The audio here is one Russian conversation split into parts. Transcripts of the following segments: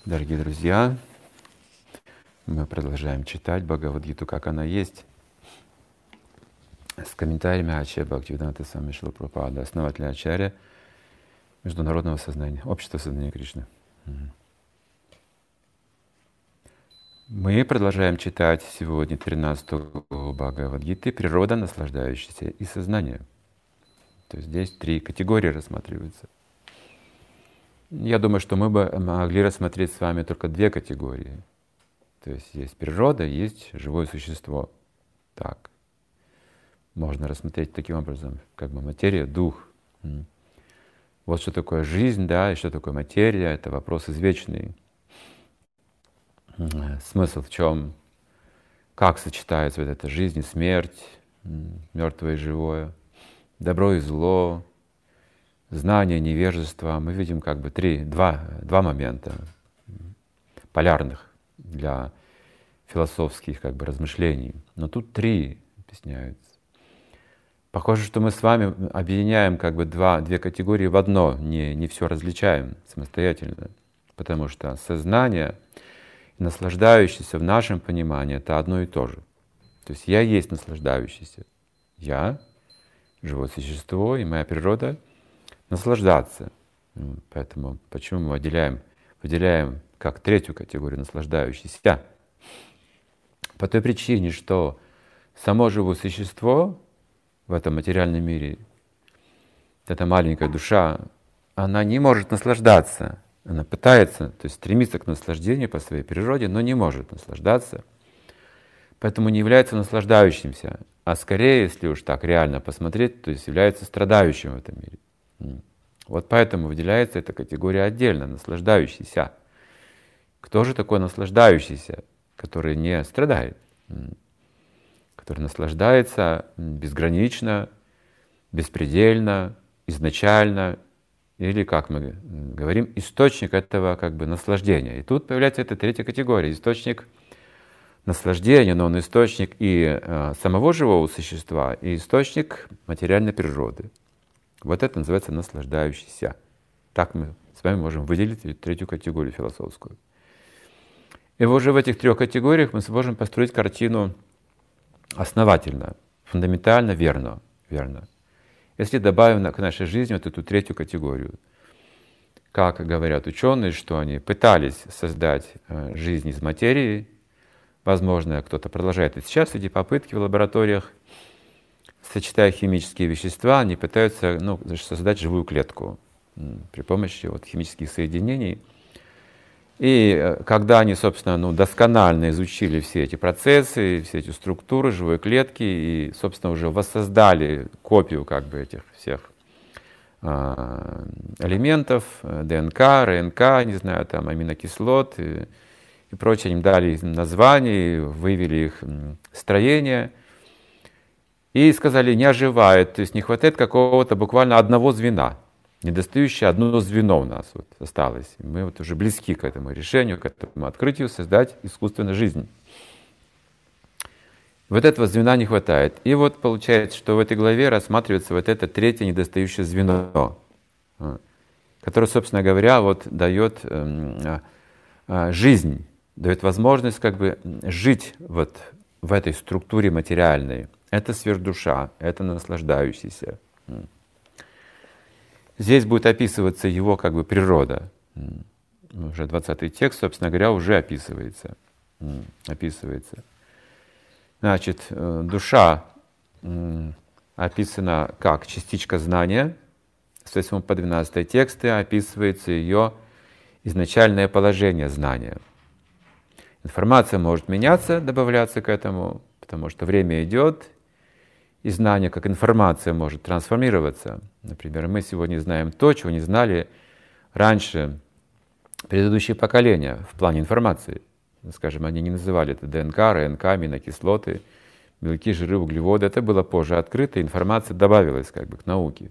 Дорогие друзья, мы продолжаем читать Бхагавад-гиту, как она есть, с комментариями Ачарьи Бхактивинода Свами Шрилы Прабхупады, основателя Ачарья Международного сознания, Общества сознания Кришны. Мы продолжаем читать сегодня 13-ю Бхагавад-гиты «Природа, наслаждающаяся и сознание». То есть здесь 3 категории рассматриваются. Я думаю, что мы бы могли рассмотреть с вами только 2 категории. То есть есть природа, есть живое существо. Так. Можно рассмотреть таким образом, как бы материя, дух. Вот что такое жизнь, да, и что такое материя, это вопрос извечный. Смысл в чем? Как сочетается вот эта жизнь и смерть, мертвое и живое, добро и зло, знание, невежество. Мы видим как бы два момента полярных для философских как бы размышлений. Но тут 3 объясняются. Похоже, что мы с вами объединяем как бы две категории в одно, не все различаем самостоятельно. Потому что сознание и наслаждающийся в нашем понимании — это одно и то же. То есть я есть наслаждающийся. Я, живое существо, и моя природа — наслаждаться. Поэтому почему мы выделяем как 3-ю категорию наслаждающийся? По той причине, что само живое существо в этом материальном мире, эта маленькая душа, она не может наслаждаться. Она пытается, то есть стремится к наслаждению по своей природе, но не может наслаждаться. Поэтому не является наслаждающимся, а скорее, если уж так реально посмотреть, то есть является страдающим в этом мире. Вот поэтому выделяется эта категория отдельно, наслаждающийся. Кто же такой наслаждающийся, который не страдает? Который наслаждается безгранично, беспредельно, изначально, или, как мы говорим, источник этого как бы наслаждения. И тут появляется эта 3-я категория, источник наслаждения, но он источник и самого живого существа, и источник материальной природы. Вот это называется наслаждающийся. Так мы с вами можем выделить 3-ю категорию философскую. И уже в этих 3 категориях мы сможем построить картину основательно, фундаментально верно. Если добавим к нашей жизни вот эту 3-ю категорию, как говорят ученые, что они пытались создать жизнь из материи, возможно, кто-то продолжает и сейчас эти попытки в лабораториях, сочетая химические вещества, они пытаются создать живую клетку при помощи химических соединений. И когда они, собственно, досконально изучили все эти процессы, все эти структуры живой клетки и, собственно, уже воссоздали копию как бы этих всех элементов, ДНК, РНК, не знаю, там аминокислот и прочее, им дали названия, вывели их строение и сказали, не оживает, то есть не хватает какого-то буквально одного звена. Недостающее одно звено у нас осталось. Мы уже близки к этому решению, к этому открытию создать искусственную жизнь. Вот этого звена не хватает. И вот получается, что в этой главе рассматривается вот это 3-е недостающее звено, которое, собственно говоря, дает жизнь, дает возможность как бы жить в этой структуре материальной. Это сверхдуша, это наслаждающийся. Здесь будет описываться его как бы природа. Уже 20-й текст, собственно говоря, уже описывается. Значит, душа описана как частичка знания. С 8 по 12 тексты описывается ее изначальное положение знания. Информация может меняться, добавляться к этому, потому что время идет, и знание как информация может трансформироваться. Например, мы сегодня знаем то, чего не знали раньше предыдущие поколения в плане информации. Скажем, они не называли это ДНК, РНК, аминокислоты, белки, жиры, углеводы. Это было позже открыто, информация добавилась как бы к науке.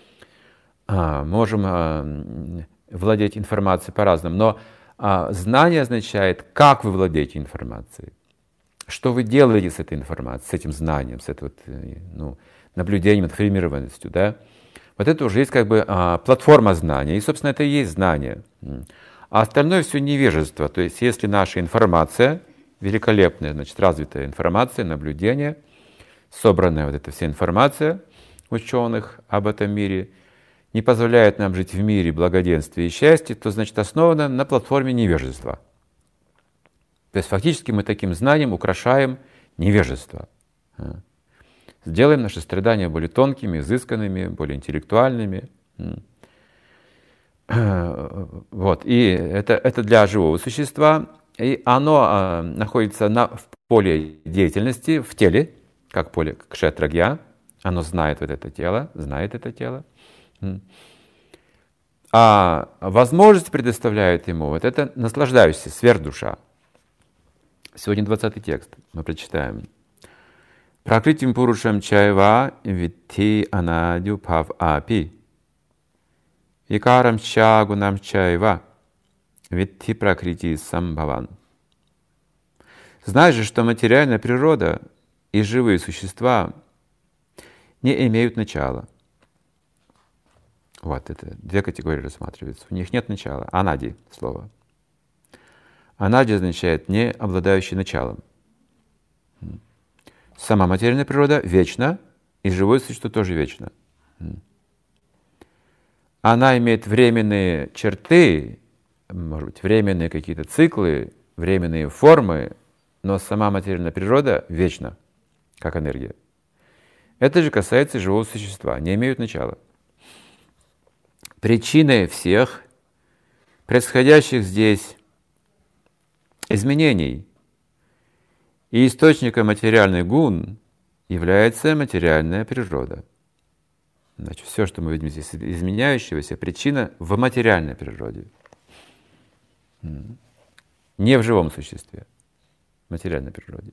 Можем владеть информацией по-разному, но знание означает, как вы владеете информацией. Что вы делаете с этой информацией, с этим знанием, с этой наблюдением, информированностью, да? Вот это уже есть как бы платформа знания, и, собственно, это и есть знание. А остальное все невежество. То есть если наша информация, великолепная, значит, развитая информация, наблюдение, собранная вот эта вся информация ученых об этом мире, не позволяет нам жить в мире благоденствия и счастья, то значит основана на платформе невежества. То есть фактически мы таким знанием украшаем невежество. Сделаем наши страдания более тонкими, изысканными, более интеллектуальными. Вот. И это для живого существа. И оно находится в поле деятельности, в теле, как поле кшетрагья. Оно знает вот это тело, знает это тело. А возможность предоставляет ему вот это наслаждающаяся сверхдуша. Сегодня 20 текст мы прочитаем. Пракритим пурушам чайва витти анадю пав апи. Икарам чагунам чайва витти пракрити самбхаван. Знай же, что материальная природа и живые существа не имеют начала. Вот это две категории рассматриваются. У них нет начала. Анади слово. Анади означает не обладающий началом. Сама материальная природа вечна, и живое существо тоже вечно. Она имеет временные черты, может быть, временные какие-то циклы, временные формы, но сама материальная природа вечна, как энергия. Это же касается живого существа, не имеют начала. Причиной всех происходящих здесь изменений и источником материальных гун является материальная природа. Значит, все, что мы видим здесь изменяющегося, причина в материальной природе. Не в живом существе, в материальной природе.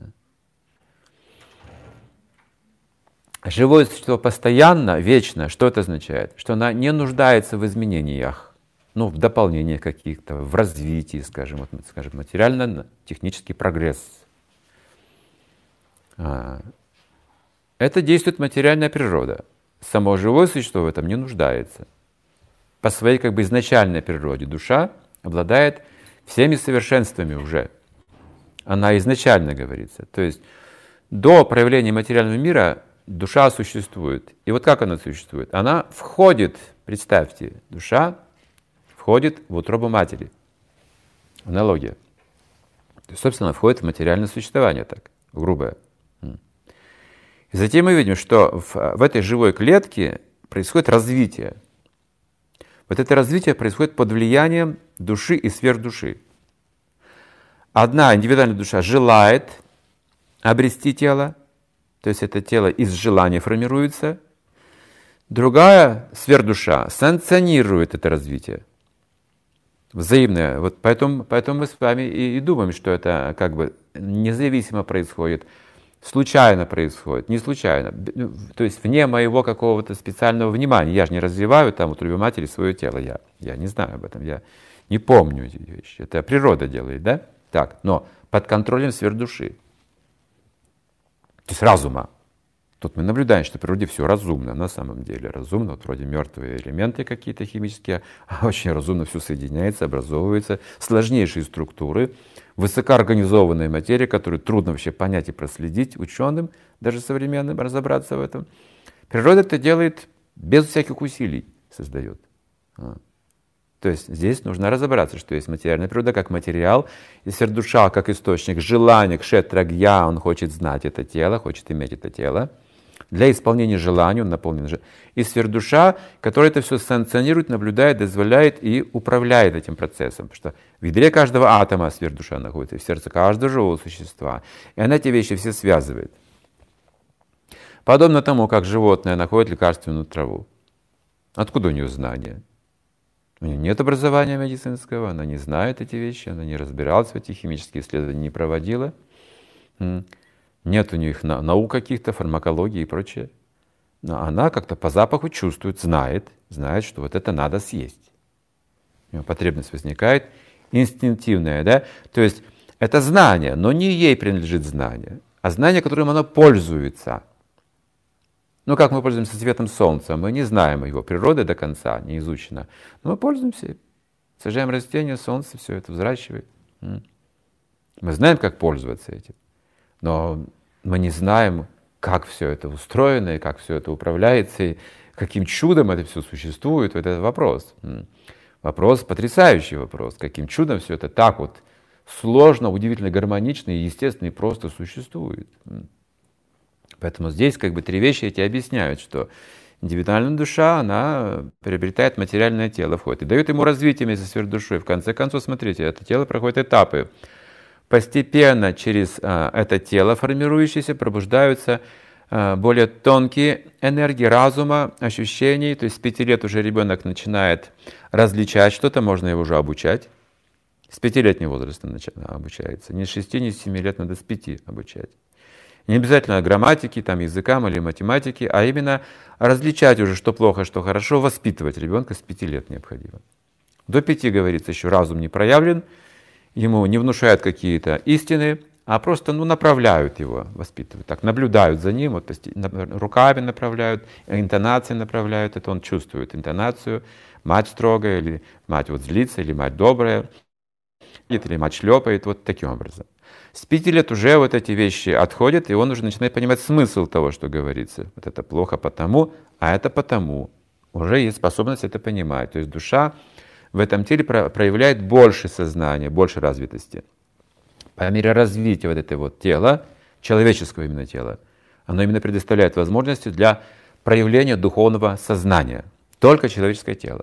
Живое существо постоянно, вечно, что это означает? Что она не нуждается в изменениях, в дополнениях каких-то, в развитии, скажем, материально-технический прогресс. Это действует материальная природа. Само живое существо в этом не нуждается. По своей изначальной природе душа обладает всеми совершенствами уже. Она изначально говорится. То есть до проявления материального мира душа существует. И вот как она существует? Она входит, представьте, душа входит в утробу матери. Аналогия. То есть, собственно, входит в материальное существование, так, грубое. И затем мы видим, что в этой живой клетке происходит развитие. Вот это развитие происходит под влиянием души и сверхдуши. Одна индивидуальная душа желает обрести тело, то есть это тело из желания формируется. Другая сверхдуша санкционирует это развитие. Взаимное. Вот поэтому мы с вами и думаем, что это независимо происходит, случайно происходит, не случайно. То есть вне моего какого-то специального внимания. Я же не развиваю в утробе матери свое тело. Я не знаю об этом, я не помню эти вещи. Это природа делает, да? Так, но под контролем сверхдуши. То есть разума. Тут мы наблюдаем, что в природе все разумно, на самом деле разумно, вот вроде мертвые элементы какие-то химические, а очень разумно все соединяется, образовывается, сложнейшие структуры, высокоорганизованная материя, которую трудно вообще понять и проследить ученым, даже современным, разобраться в этом. Природа это делает без всяких усилий, создает. То есть здесь нужно разобраться, что есть материальная природа как материал, и сверхдуша как источник желания, кшетрагья, он хочет знать это тело, хочет иметь это тело. Для исполнения желания он наполнен же. И сверхдуша, которая это все санкционирует, наблюдает, дозволяет и управляет этим процессом. Потому что в ядре каждого атома сверхдуша находится, и в сердце каждого живого существа. И она эти вещи все связывает. Подобно тому, как животное находит лекарственную траву. Откуда у нее знания? У нее нет образования медицинского, она не знает эти вещи, она не разбиралась в этих химических исследованиях, не проводила. Нет у них наук каких-то, фармакологии и прочее. Но она как-то по запаху чувствует, знает, что вот это надо съесть. У нее потребность возникает инстинктивная, да? То есть это знание, но не ей принадлежит знание, а знание, которым она пользуется. Как мы пользуемся светом солнца, мы не знаем его природы до конца, не изучено, но мы пользуемся. Сажаем растения, солнце все это взращивает. Мы знаем, как пользоваться этим, но мы не знаем, как все это устроено, и как все это управляется, и каким чудом это все существует. Вот это вопрос. Вопрос, потрясающий вопрос. Каким чудом все это так вот сложно, удивительно гармонично и естественно и просто существует. Поэтому здесь как бы три вещи эти объясняют, что индивидуальная душа, она приобретает материальное тело, входит и дает ему развитие вместе с сверхдушой. В конце концов, смотрите, это тело проходит этапы. Постепенно через это тело формирующееся пробуждаются более тонкие энергии разума, ощущений. То есть с 5 лет уже ребенок начинает различать что-то, можно его уже обучать. С 5-летнего возраста обучается. Не с 6, не с 7 лет, надо с 5 обучать. Не обязательно грамматике, там, языкам или математике, а именно различать уже, что плохо, что хорошо, воспитывать ребенка с 5 лет необходимо. До 5, говорится, еще разум не проявлен, ему не внушают какие-то истины, а просто направляют его, воспитывают. Так, наблюдают за ним, вот, руками направляют, интонацией направляют, это он чувствует интонацию. Мать строгая, или мать вот злится, или мать добрая, или мать шлепает, вот таким образом. С 5 лет уже вот эти вещи отходят, и он уже начинает понимать смысл того, что говорится. Вот это плохо потому, а это потому. Уже есть способность это понимать. То есть душа в этом теле проявляет больше сознания, больше развитости. По мере развития вот этого вот тела, человеческого именно тела, оно именно предоставляет возможности для проявления духовного сознания. Только человеческое тело.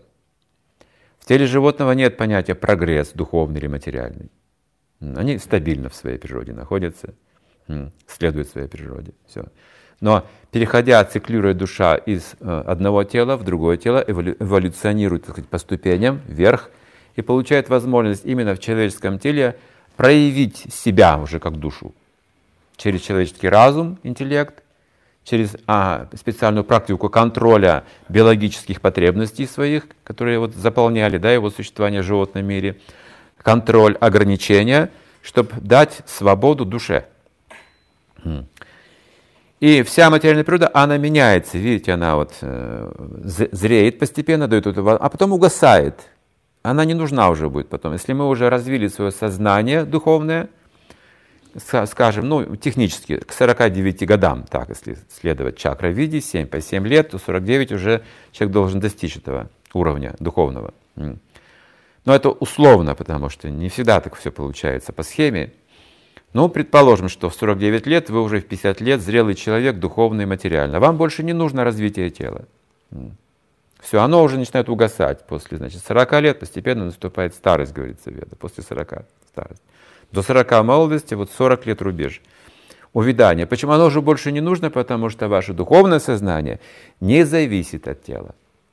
В теле животного нет понятия прогресс, духовный или материальный. Они стабильно в своей природе находятся, следуют своей природе. Все. Но переходя, циклируя душа из одного тела в другое тело, эволюционирует, так сказать, по ступеням вверх и получает возможность именно в человеческом теле проявить себя уже как душу. Через человеческий разум, интеллект, через специальную практику контроля биологических потребностей своих, которые вот заполняли его существование в животном мире, контроль ограничения, чтобы дать свободу душе. И вся материальная природа, она меняется, видите, она вот зреет постепенно, дает эту, а потом угасает. Она не нужна уже будет потом. Если мы уже развили свое сознание духовное, скажем, технически, к 49 годам, так, если следовать чакра-виде, 7 по 7 лет, то 49 уже человек должен достичь этого уровня духовного. Но это условно, потому что не всегда так все получается по схеме. Ну, предположим, что в 49 лет вы уже в 50 лет зрелый человек, духовный и материально. Вам больше не нужно развитие тела. Все, оно уже начинает угасать. После 40 лет постепенно наступает старость, говорится Веда. После 40 старость. До 40 молодости, 40 лет рубеж. Увядание. Почему оно уже больше не нужно? Потому что ваше духовное сознание не зависит от тела.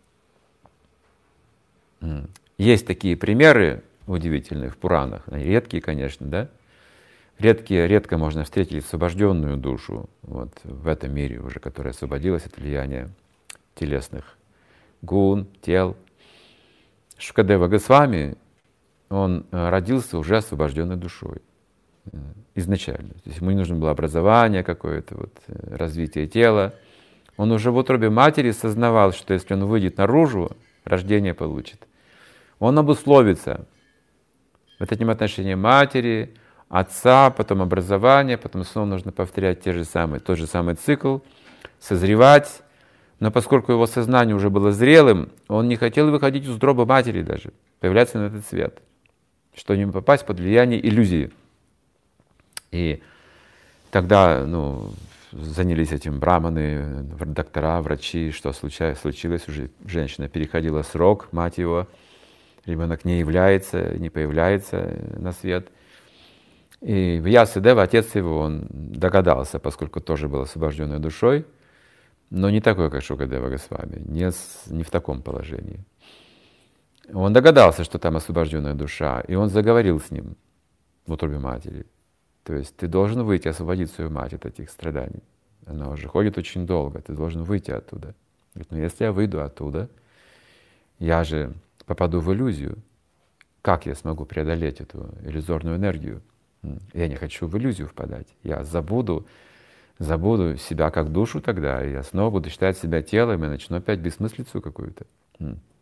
Есть такие примеры удивительные в Пуранах. Они редкие, конечно, да? Редко можно встретить освобожденную душу в этом мире уже, которая освободилась от влияния телесных гун, тел. Шукадева Госвами, он родился уже освобожденной душой изначально. То есть ему не нужно было образование какое-то, развитие тела. Он уже в утробе матери сознавал, что если он выйдет наружу, рождение получит. Он обусловится вот этим отношением матери, отца, потом образование, потом снова нужно повторять тот же самый цикл, созревать. Но поскольку его сознание уже было зрелым, он не хотел выходить из утробы матери даже, появляться на этот свет, чтобы не попасть под влияние иллюзии. И тогда занялись этим браманы, доктора, врачи, что случилось уже. Женщина переходила срок, мать его, ребенок не появляется на свет. И Вьясадева, отец его, он догадался, поскольку тоже был освобожденной душой, но не такой, как Шукадева Госвами, не в таком положении. Он догадался, что там освобожденная душа, и он заговорил с ним в утробе матери. То есть ты должен выйти, освободить свою мать от этих страданий. Она уже ходит очень долго, ты должен выйти оттуда. Говорит, если я выйду оттуда, я же попаду в иллюзию. Как я смогу преодолеть эту иллюзорную энергию? Я не хочу в иллюзию впадать. Я забуду себя как душу тогда, и я снова буду считать себя телом, и начну опять бессмыслицу какую-то.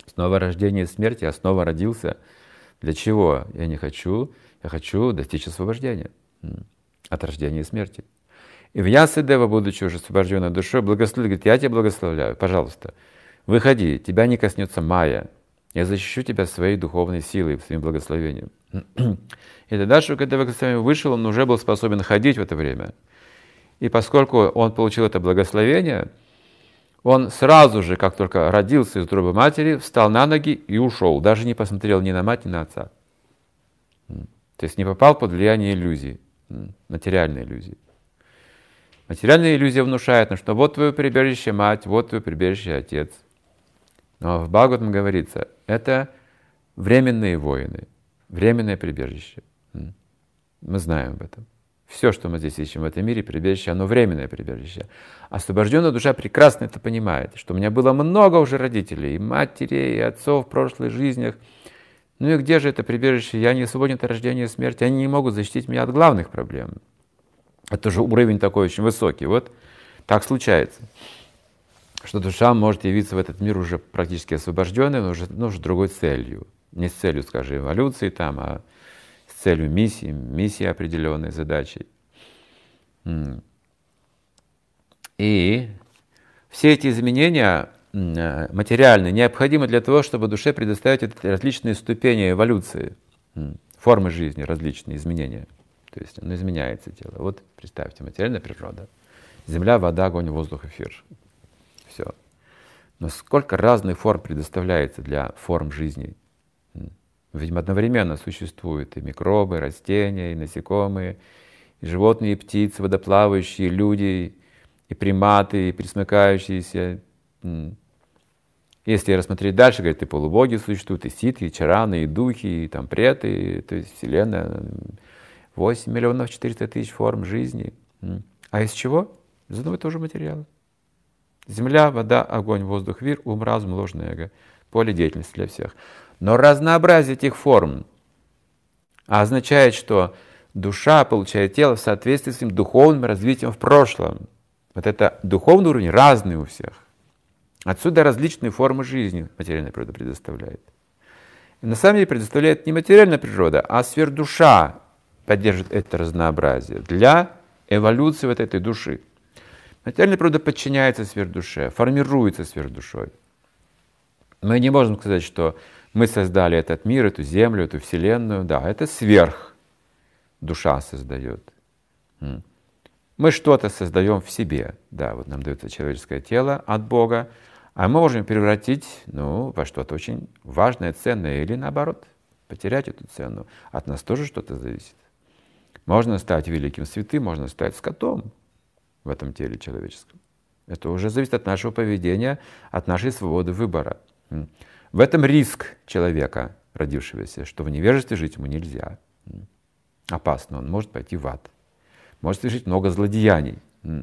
Снова рождение и смерть, я снова родился. Для чего? Я хочу достичь освобождения от рождения и смерти. И Вьясадева, будучи уже освобожденной душой, благословил, говорит, я тебя благословляю, пожалуйста, выходи, тебя не коснется майя, я защищу тебя своей духовной силой, своим благословением. И тогда Шукадева вышел, он уже был способен ходить в это время. И поскольку он получил это благословение, он сразу же, как только родился из утробы матери, встал на ноги и ушел, даже не посмотрел ни на мать, ни на отца. То есть не попал под влияние иллюзий, материальной иллюзии. Материальная иллюзия внушает, что вот твое прибежище мать, вот твое прибежище отец. Но в Бхагаватам говорится, это временные воины, временное прибежище. Мы знаем об этом. Все, что мы здесь ищем в этом мире, прибежище, оно временное прибежище. Освобожденная душа прекрасно это понимает, что у меня было много уже родителей, и матерей, и отцов в прошлых жизнях. Ну и где же это прибежище? Я не свободен от рождения и смерти, они не могут защитить меня от главных проблем. Это же уровень такой очень высокий. Вот так случается, что душа может явиться в этот мир уже практически освобожденной, но уже другой целью. Не с целью, скажем, эволюции там, а с целью миссии определенной, задачей. И все эти изменения материальные необходимы для того, чтобы душе предоставить различные ступени эволюции, формы жизни, различные изменения. То есть оно изменяется тело. Вот представьте, материальная природа. Земля, вода, огонь, воздух, эфир. Все. Но сколько разных форм предоставляется для форм жизни. Видимо, одновременно существуют и микробы, растения, и насекомые, и животные, и птицы, водоплавающие, люди, и приматы, и пресмыкающиеся. Если рассмотреть дальше, говорит, и полубоги существуют, и ситхи, и чараны, и духи, и там преты, то есть Вселенная. 8 миллионов 400 тысяч форм жизни. А из чего? Из одного и того же материала. Земля, вода, огонь, воздух, вир, ум, разум, ложное эго. Поле деятельности для всех. Но разнообразие этих форм означает, что душа получает тело в соответствии с своим духовным развитием в прошлом. Вот это духовный уровень разный у всех. Отсюда различные формы жизни материальная природа предоставляет. И на самом деле предоставляет не материальная природа, а сверхдуша поддерживает это разнообразие для эволюции вот этой души. Материальная природа подчиняется сверхдуше, формируется сверхдушой. Мы не можем сказать, что мы создали этот мир, эту землю, эту вселенную. Да, это сверх душа создает. Мы что-то создаем в себе. Да, вот нам дается человеческое тело от Бога, а мы можем превратить во что-то очень важное, ценное, или наоборот, потерять эту цену. От нас тоже что-то зависит. Можно стать великим святым, можно стать скотом в этом теле человеческом. Это уже зависит от нашего поведения, от нашей свободы выбора. В этом риск человека, родившегося, что в невежестве жить ему нельзя. Опасно, он может пойти в ад. Может совершить много злодеяний.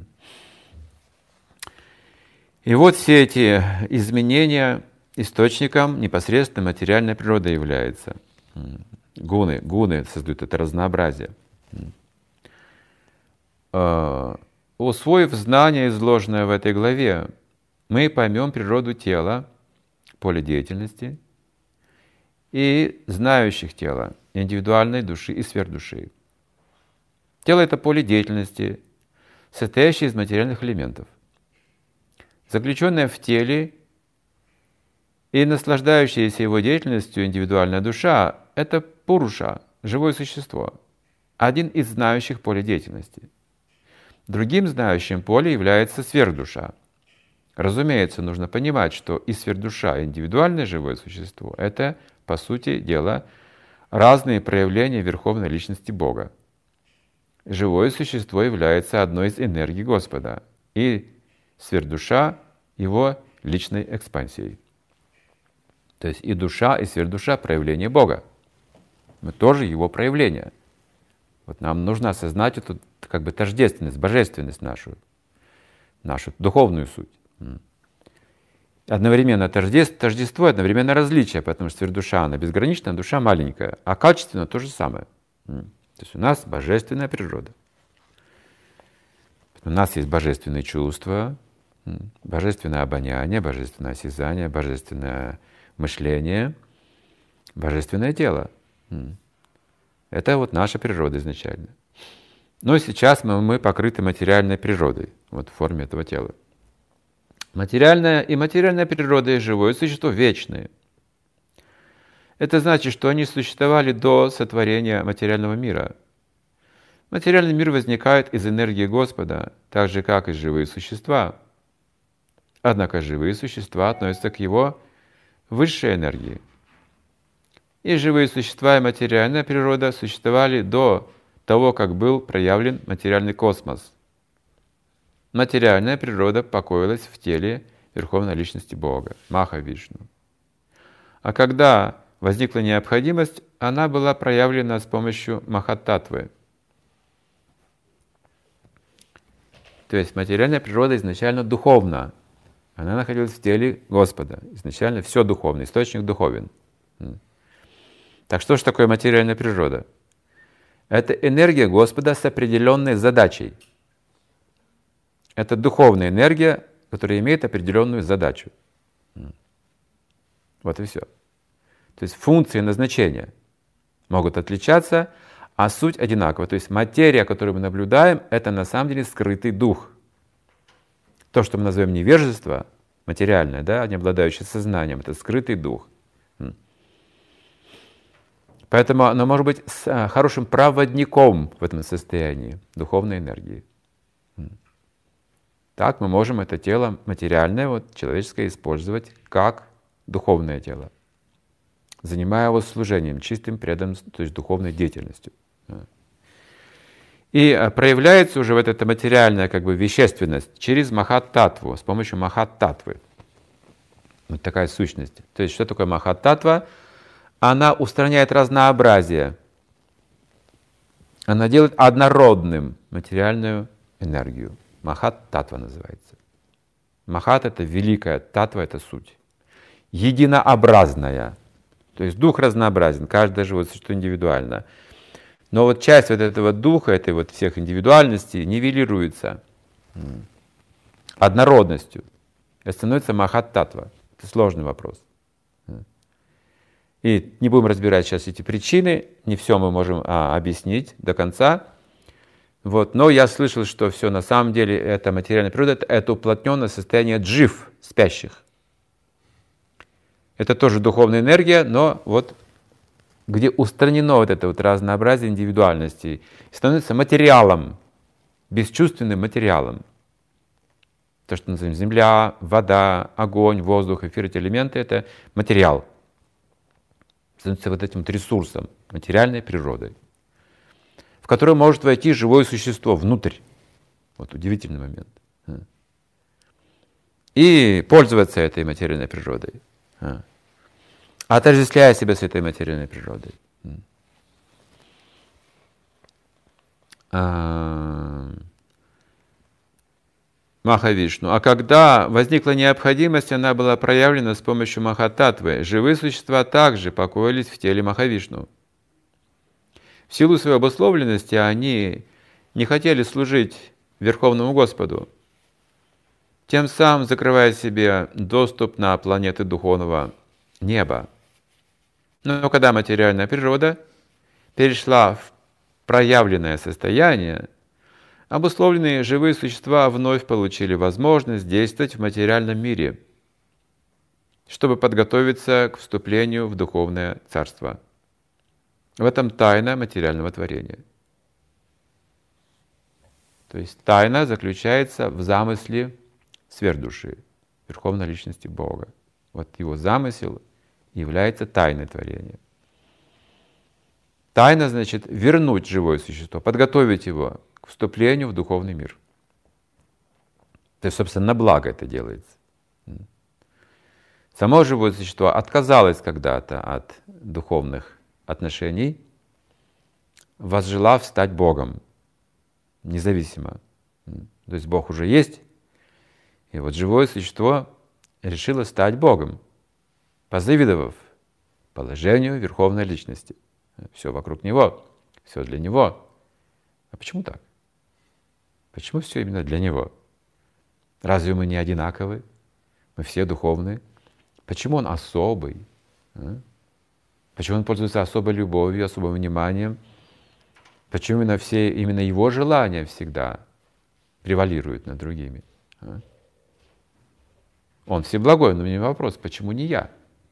И вот все эти изменения источником непосредственно материальная природа является. Гуны создают это разнообразие. Усвоив знания, изложенные в этой главе, мы поймем природу тела, поле деятельности и знающих тела, индивидуальной души и сверхдуши. Тело — это поле деятельности, состоящее из материальных элементов. Заключенная в теле и наслаждающаяся его деятельностью индивидуальная душа — это пуруша, живое существо, один из знающих поле деятельности. Другим знающим поле является сверхдуша. Разумеется, нужно понимать, что и сверхдуша, и индивидуальное живое существо — это, по сути дела, разные проявления Верховной Личности Бога. Живое существо является одной из энергий Господа, и сверхдуша — его личной экспансией. То есть и душа, и сверхдуша — проявление Бога. Мы тоже его проявление. Вот нам нужно осознать эту как бы тождественность, божественность нашу духовную суть. Одновременно тождество, одновременно различие, потому что сверхдуша, она безграничная, душа маленькая, а качественно то же самое. То есть у нас божественная природа. У нас есть божественные чувства, божественное обоняние, божественное осязание, божественное мышление, божественное тело. Это вот наша природа изначально. Но сейчас мы покрыты материальной природой, вот в форме этого тела. Материальная и материальная природа и живое существо вечные. Это значит, что они существовали до сотворения материального мира. Материальный мир возникает из энергии Господа, так же, как и живые существа. Однако живые существа относятся к Его высшей энергии. И живые существа и материальная природа существовали до того, как был проявлен материальный космос. Материальная природа покоилась в теле Верховной Личности Бога, Маха-Вишну. А когда возникла необходимость, она была проявлена с помощью Махаттатвы. То есть материальная природа изначально духовна. Она находилась в теле Господа. Изначально все духовно, источник духовен. Так что же такое материальная природа? Это энергия Господа с определенной задачей. Это духовная энергия, которая имеет определенную задачу. Вот и все. То есть функции назначения могут отличаться, а суть одинакова. То есть материя, которую мы наблюдаем, это на самом деле скрытый дух. То, что мы называем невежество, материальное, да, не обладающее сознанием, это скрытый дух. Поэтому оно может быть с хорошим проводником в этом состоянии духовной энергии. Так мы можем это тело материальное, вот, человеческое, использовать как духовное тело, занимая его служением, чистым преданным, то есть духовной деятельностью. И проявляется уже вот эта материальная как бы вещественность через Махаттатву, с помощью Махаттатвы. Вот такая сущность. То есть что такое Махаттатва? Она устраняет разнообразие. Она делает однородным материальную энергию. Махат-татва называется. Махат — это великая, татва — это суть. Единообразная. То есть дух разнообразен, каждое живое существо индивидуально. Но вот часть вот этого духа, этой вот всех индивидуальностей нивелируется однородностью. Это становится махат-татва. Это сложный вопрос. И не будем разбирать сейчас эти причины, не все мы можем объяснить до конца. Вот. Но я слышал, что все на самом деле это материальная природа, это уплотненное состояние джив, спящих. Это тоже духовная энергия, но вот где устранено вот это вот разнообразие индивидуальностей, становится материалом, бесчувственным материалом. То, что называем земля, вода, огонь, воздух, эфир, эти элементы — это материал. Становится вот этим вот ресурсом, материальной природой, в которую может войти живое существо внутрь. Вот удивительный момент. И пользоваться этой материальной природой. Отождествляя себя с этой материальной природой. Маха-Вишну. А когда возникла необходимость, она была проявлена с помощью Махаттатвы. Живые существа также покоились в теле Маха-Вишну. В силу своей обусловленности они не хотели служить Верховному Господу, тем самым закрывая себе доступ на планеты духовного неба. Но когда материальная природа перешла в проявленное состояние, обусловленные живые существа вновь получили возможность действовать в материальном мире, чтобы подготовиться к вступлению в духовное царство. В этом тайна материального творения. То есть тайна заключается в замысле сверхдуши, Верховной Личности Бога. Вот его замысел является тайной творения. Тайна значит вернуть живое существо, подготовить его к вступлению в духовный мир. То есть, собственно, на благо это делается. Само живое существо отказалось когда-то от духовных отношений, возжелав стать Богом, независимо. То есть Бог уже есть, и вот живое существо решило стать Богом, позавидовав положению Верховной Личности. Все вокруг Него, все для Него. А почему так? Почему все именно для Него? Разве мы не одинаковы? Мы все духовные. Почему он особый? Почему он пользуется особой любовью, особым вниманием? Почему именно его желания всегда превалируют над другими? Он всеблагой, но у меня вопрос, почему не я?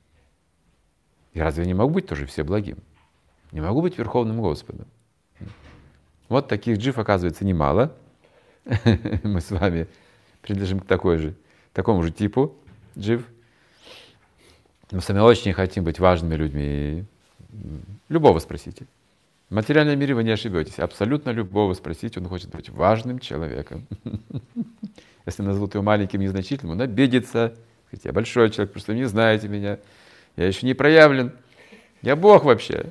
Я разве не могу быть тоже всеблагим? Не могу быть Верховным Господом? Вот таких джив, оказывается, немало. Мы с вами принадлежим к такому же типу джив. Мы с вами очень хотим быть важными людьми. Любого спросите. В материальном мире вы не ошибетесь. Абсолютно любого спросите, он хочет быть важным человеком. Если назовут его маленьким, незначительным, он обидится. Говорит, я большой человек, просто вы не знаете меня. Я еще не проявлен. Я Бог вообще.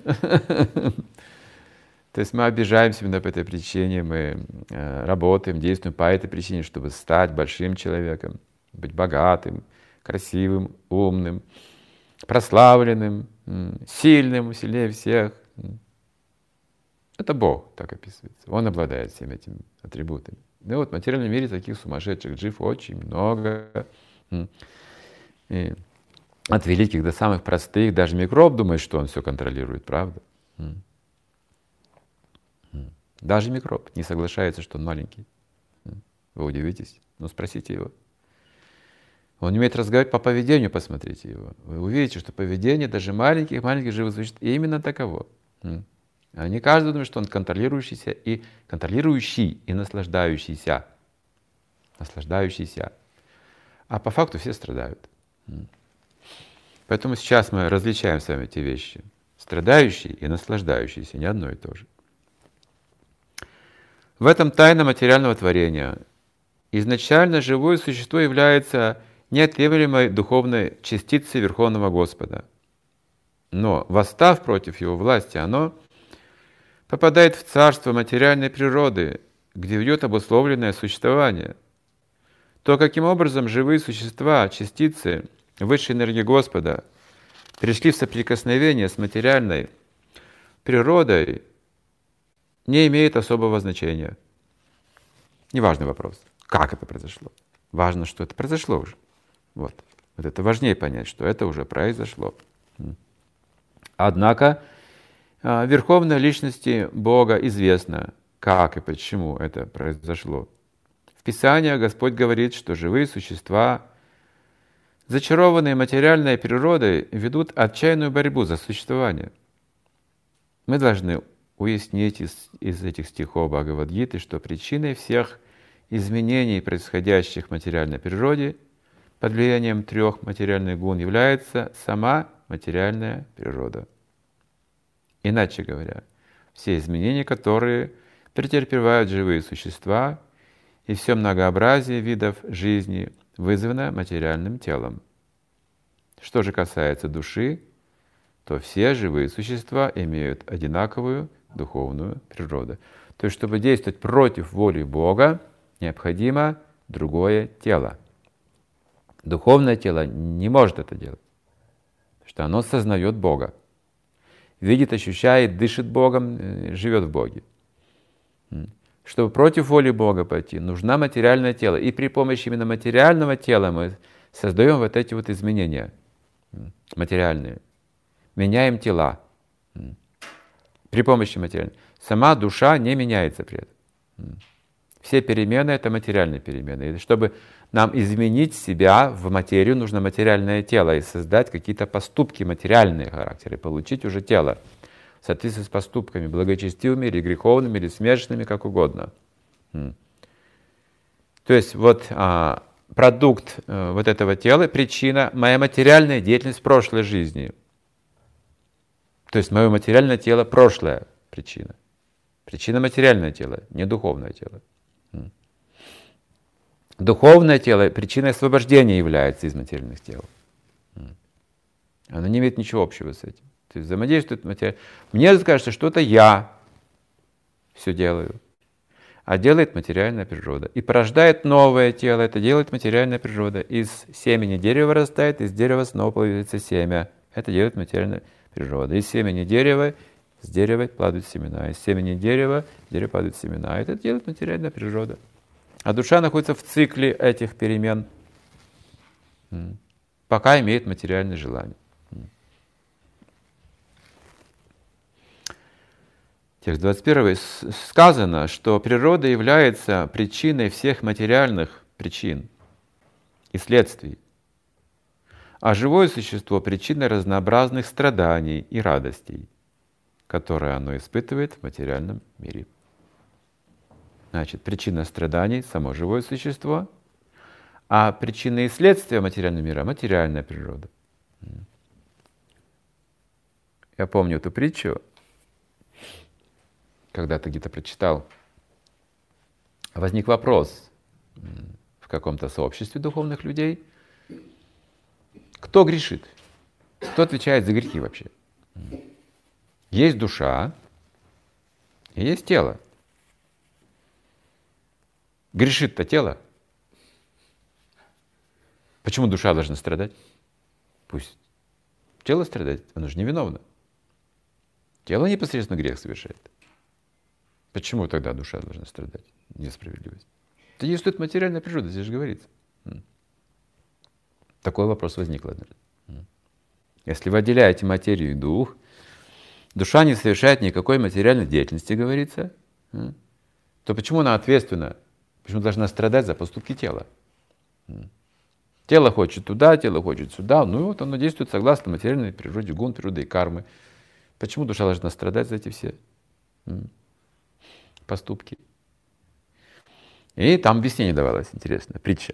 То есть мы обижаемся именно по этой причине, мы работаем, действуем по этой причине, чтобы стать большим человеком, быть богатым, красивым, умным, прославленным, сильным, сильнее всех. Это Бог так описывается. Он обладает всеми этими атрибутами. И вот в материальном мире таких сумасшедших джив очень много. И от великих до самых простых. Даже микроб думает, что он все контролирует, правда? Даже микроб не соглашается, что он маленький. Вы удивитесь. Ну, спросите его. Он не умеет разговаривать по поведению, посмотрите его. Вы увидите, что поведение даже маленьких живых существ именно таково. Они каждый думает, что он контролирующий и наслаждающийся. А по факту все страдают. Поэтому сейчас мы различаем с вами эти вещи. Страдающий и наслаждающийся, не одно и то же. В этом тайна материального творения. Изначально живое существо является неотъемлемой духовной частицей Верховного Господа. Но, восстав против его власти, оно попадает в царство материальной природы, где ведет обусловленное существование. То, каким образом живые существа, частицы высшей энергии Господа, пришли в соприкосновение с материальной природой, не имеет особого значения. Неважный вопрос, как это произошло. Важно, что это произошло уже. Вот это важнее понять, что это уже произошло. Однако Верховной Личности Бога известно, как и почему это произошло. В Писании Господь говорит, что живые существа, зачарованные материальной природой, ведут отчаянную борьбу за существование. Мы должны уяснить из этих стихов Бхагавад-гиты, что причиной всех изменений, происходящих в материальной природе, под влиянием 3 материальных гун, является сама материальная природа. Иначе говоря, все изменения, которые претерпевают живые существа, и все многообразие видов жизни вызвано материальным телом. Что же касается души, то все живые существа имеют одинаковую духовную природу. То есть, чтобы действовать против воли Бога, необходимо другое тело. Духовное тело не может это делать, потому что оно сознает Бога. Видит, ощущает, дышит Богом, живет в Боге. Чтобы против воли Бога пойти, нужно материальное тело. И при помощи именно материального тела мы создаем вот эти вот изменения материальные. Меняем тела. При помощи материального. Сама душа не меняется при этом. Все перемены — это материальные перемены. И чтобы нам изменить себя в материю, нужно материальное тело и создать какие-то поступки материальные характеры, получить уже тело в соответствии с поступками, благочестивыми или греховными, или смешанными, как угодно. То есть вот продукт вот этого тела, причина — моя материальная деятельность в прошлой жизни. То есть мое материальное тело — прошлая причина. Причина — материальное тело, не духовное тело. Духовное тело причиной освобождения является из материальных тел. Оно не имеет ничего общего с этим. То есть взаимодействует материя. Мне кажется, что это я все делаю, а делает материальная природа. И порождает новое тело, это делает материальная природа. Из семени дерева вырастает, из дерева снова появится семя. Это делает материальная природа. Из семени дерева, с дерева падают семена. Из семени дерева, с дерева падают семена. Это делает материальная природа. А душа находится в цикле этих перемен. пока имеет материальное желание. Текст 21 сказано, что природа является причиной всех материальных причин и следствий, а живое существо — причиной разнообразных страданий и радостей, которые оно испытывает в материальном мире. Значит, причина страданий — само живое существо, а причины и следствия материального мира — материальная природа. Я помню эту притчу, когда-то где-то прочитал. Возник вопрос в каком-то сообществе духовных людей: кто грешит? Кто отвечает за грехи вообще? Есть душа и есть тело. Грешит-то тело. Почему душа должна страдать? Пусть тело страдает, оно же невиновно. Тело непосредственно грех совершает. Почему тогда душа должна страдать? Несправедливость. Это действует материальная природа, здесь же говорится. Такой вопрос возник однажды. Если вы отделяете материю и дух, душа не совершает никакой материальной деятельности, говорится, то почему она ответственна? Почему должна страдать за поступки тела? Тело хочет туда, тело хочет сюда, ну и вот оно действует согласно материальной природе, гун, природы и кармы. Почему душа должна страдать за эти все поступки? И там объяснение давалось, интересно, притча.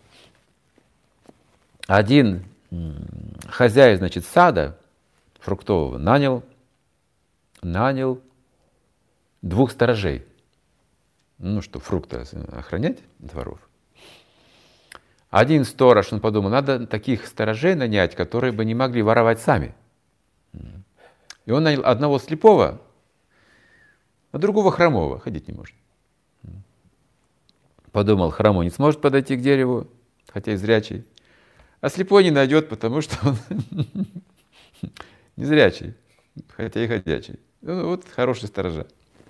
Один хозяин, значит, сада фруктового нанял 2 сторожей. Ну, что, фрукты охранять дворов. Один сторож, он подумал, надо таких сторожей нанять, которые бы не могли воровать сами. И он нанял одного слепого, а другого хромого, ходить не может. Подумал, хромой не сможет подойти к дереву, хотя и зрячий, а слепой не найдет, потому что он не зрячий, хотя и ходячий. Вот хорошие сторожа.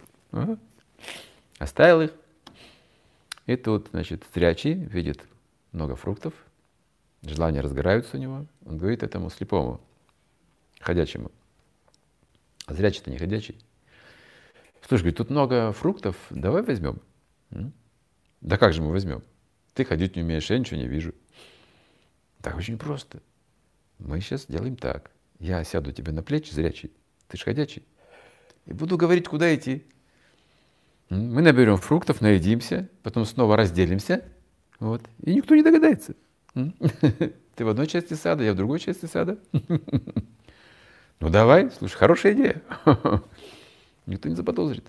Оставил их, и тут, значит, зрячий видит много фруктов, желания разгораются у него. Он говорит этому слепому, ходячему: а зрячий-то не ходячий. Слушай, говорит, тут много фруктов, давай возьмем. Да как же мы возьмем? Ты ходить не умеешь, я ничего не вижу. Так очень просто. Мы сейчас делаем так. Я сяду тебе на плечи, зрячий, ты ж ходячий, и буду говорить, куда идти. Мы наберем фруктов, наедимся, потом снова разделимся, вот, и никто не догадается. Ты в одной части сада, я в другой части сада. Ну давай, слушай, хорошая идея. Никто не заподозрит.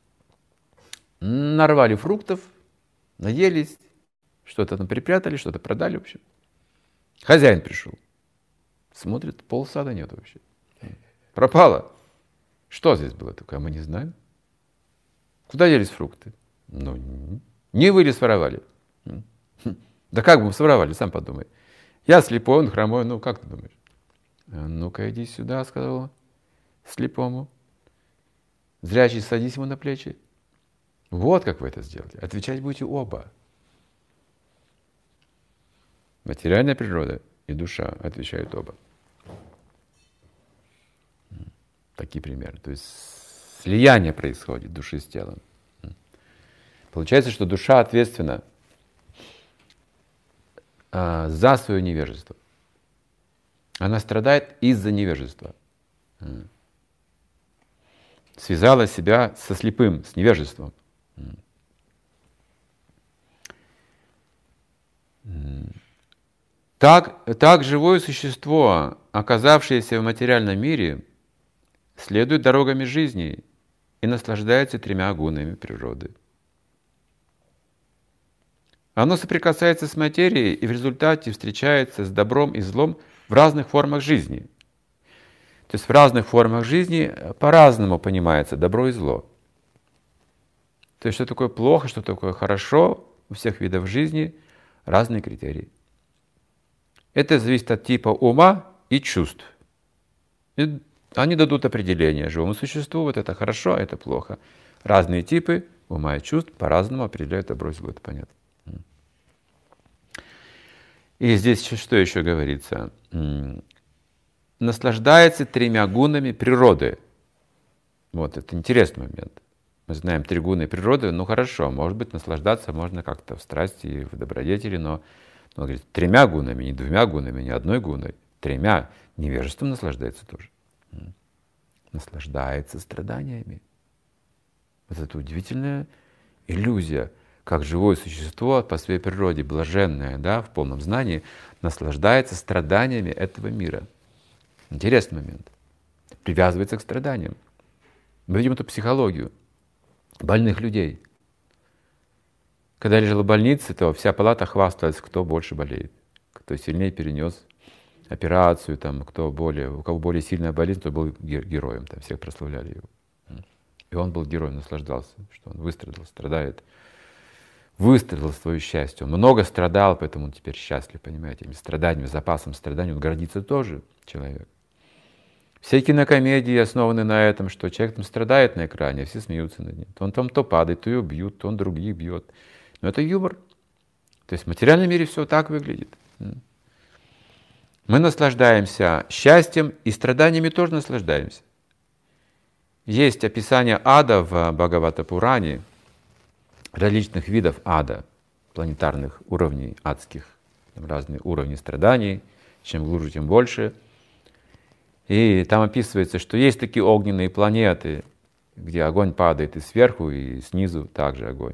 Нарвали фруктов, наелись, что-то там припрятали, что-то продали, в общем. Хозяин пришел. Смотрит, полсада нет вообще. Пропало. Что здесь было такое? Мы не знаем. Куда делись фрукты? Ну, не вы ли своровали? Да как бы мы своровали, сам подумай. Я слепой, он хромой, ну как ты думаешь? Ну-ка иди сюда, сказал он слепому. Зрячий, садись ему на плечи. Вот как вы это сделали. Отвечать будете оба. Материальная природа и душа отвечают оба. Такие примеры. То есть слияние происходит души с телом. Получается, что душа ответственна за свое невежество. Она страдает из-за невежества. Связала себя со слепым, с невежеством. Так живое существо, оказавшееся в материальном мире, следует дорогами жизни и наслаждается 3 гунами природы. Оно соприкасается с материей и в результате встречается с добром и злом в разных формах жизни. То есть в разных формах жизни по-разному понимается добро и зло. То есть что такое плохо, что такое хорошо, у всех видов жизни разные критерии. Это зависит от типа ума и чувств. И они дадут определение живому существу, вот это хорошо, а это плохо. Разные типы ума и чувств по-разному определяют добро и зло, это понятно. И здесь что еще говорится? Наслаждается 3 гунами природы. Вот, это интересный момент. Мы знаем 3 гуны природы, ну хорошо, может быть, наслаждаться можно как-то в страсти, в добродетели, но он говорит, 3 гунами, не 2 гунами, не 1 гуной, 3. Невежеством наслаждается тоже. Наслаждается страданиями. Вот это удивительная иллюзия, как живое существо по своей природе, блаженное, да, в полном знании, наслаждается страданиями этого мира. Интересный момент. Привязывается к страданиям. Мы видим эту психологию больных людей. Когда я лежал в больнице, то вся палата хвасталась, кто больше болеет, кто сильнее перенес операцию, там, у кого более сильная болезнь, то был героем, там, всех прославляли его. И он был героем, наслаждался, что он выстрадал, страдает. Выстрадал свое счастье. Он много страдал, поэтому он теперь счастлив, понимаете, этими страданиями, запасом страданий. Он гордится тоже, человек. Все кинокомедии основаны на этом, что человек там страдает на экране, а все смеются над ним. Он там то падает, то его бьют, то он других бьет. Но это юмор. То есть в материальном мире все так выглядит. Мы наслаждаемся счастьем и страданиями тоже наслаждаемся. Есть описание ада в Бхагавата-пуране, различных видов ада, планетарных уровней адских, там разные уровни страданий, чем глубже, тем больше. И там описывается, что есть такие огненные планеты, где огонь падает и сверху, и снизу также огонь.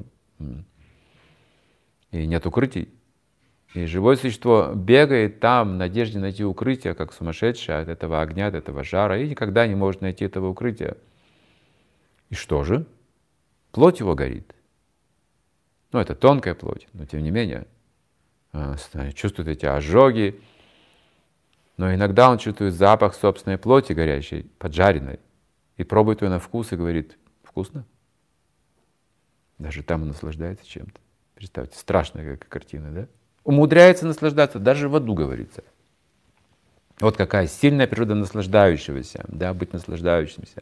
И нет укрытий. И живое существо бегает там в надежде найти укрытие, как сумасшедшее от этого огня, от этого жара, и никогда не может найти этого укрытия. И что же? Плоть его горит. Ну, это тонкая плоть, но тем не менее чувствует эти ожоги. Но иногда он чувствует запах собственной плоти горящей, поджаренной, и пробует ее на вкус и говорит: вкусно. Даже там он наслаждается чем-то. Представьте, страшная какая картина, да? Умудряется наслаждаться, даже в аду говорится. Вот какая сильная природа наслаждающегося, да, быть наслаждающимся.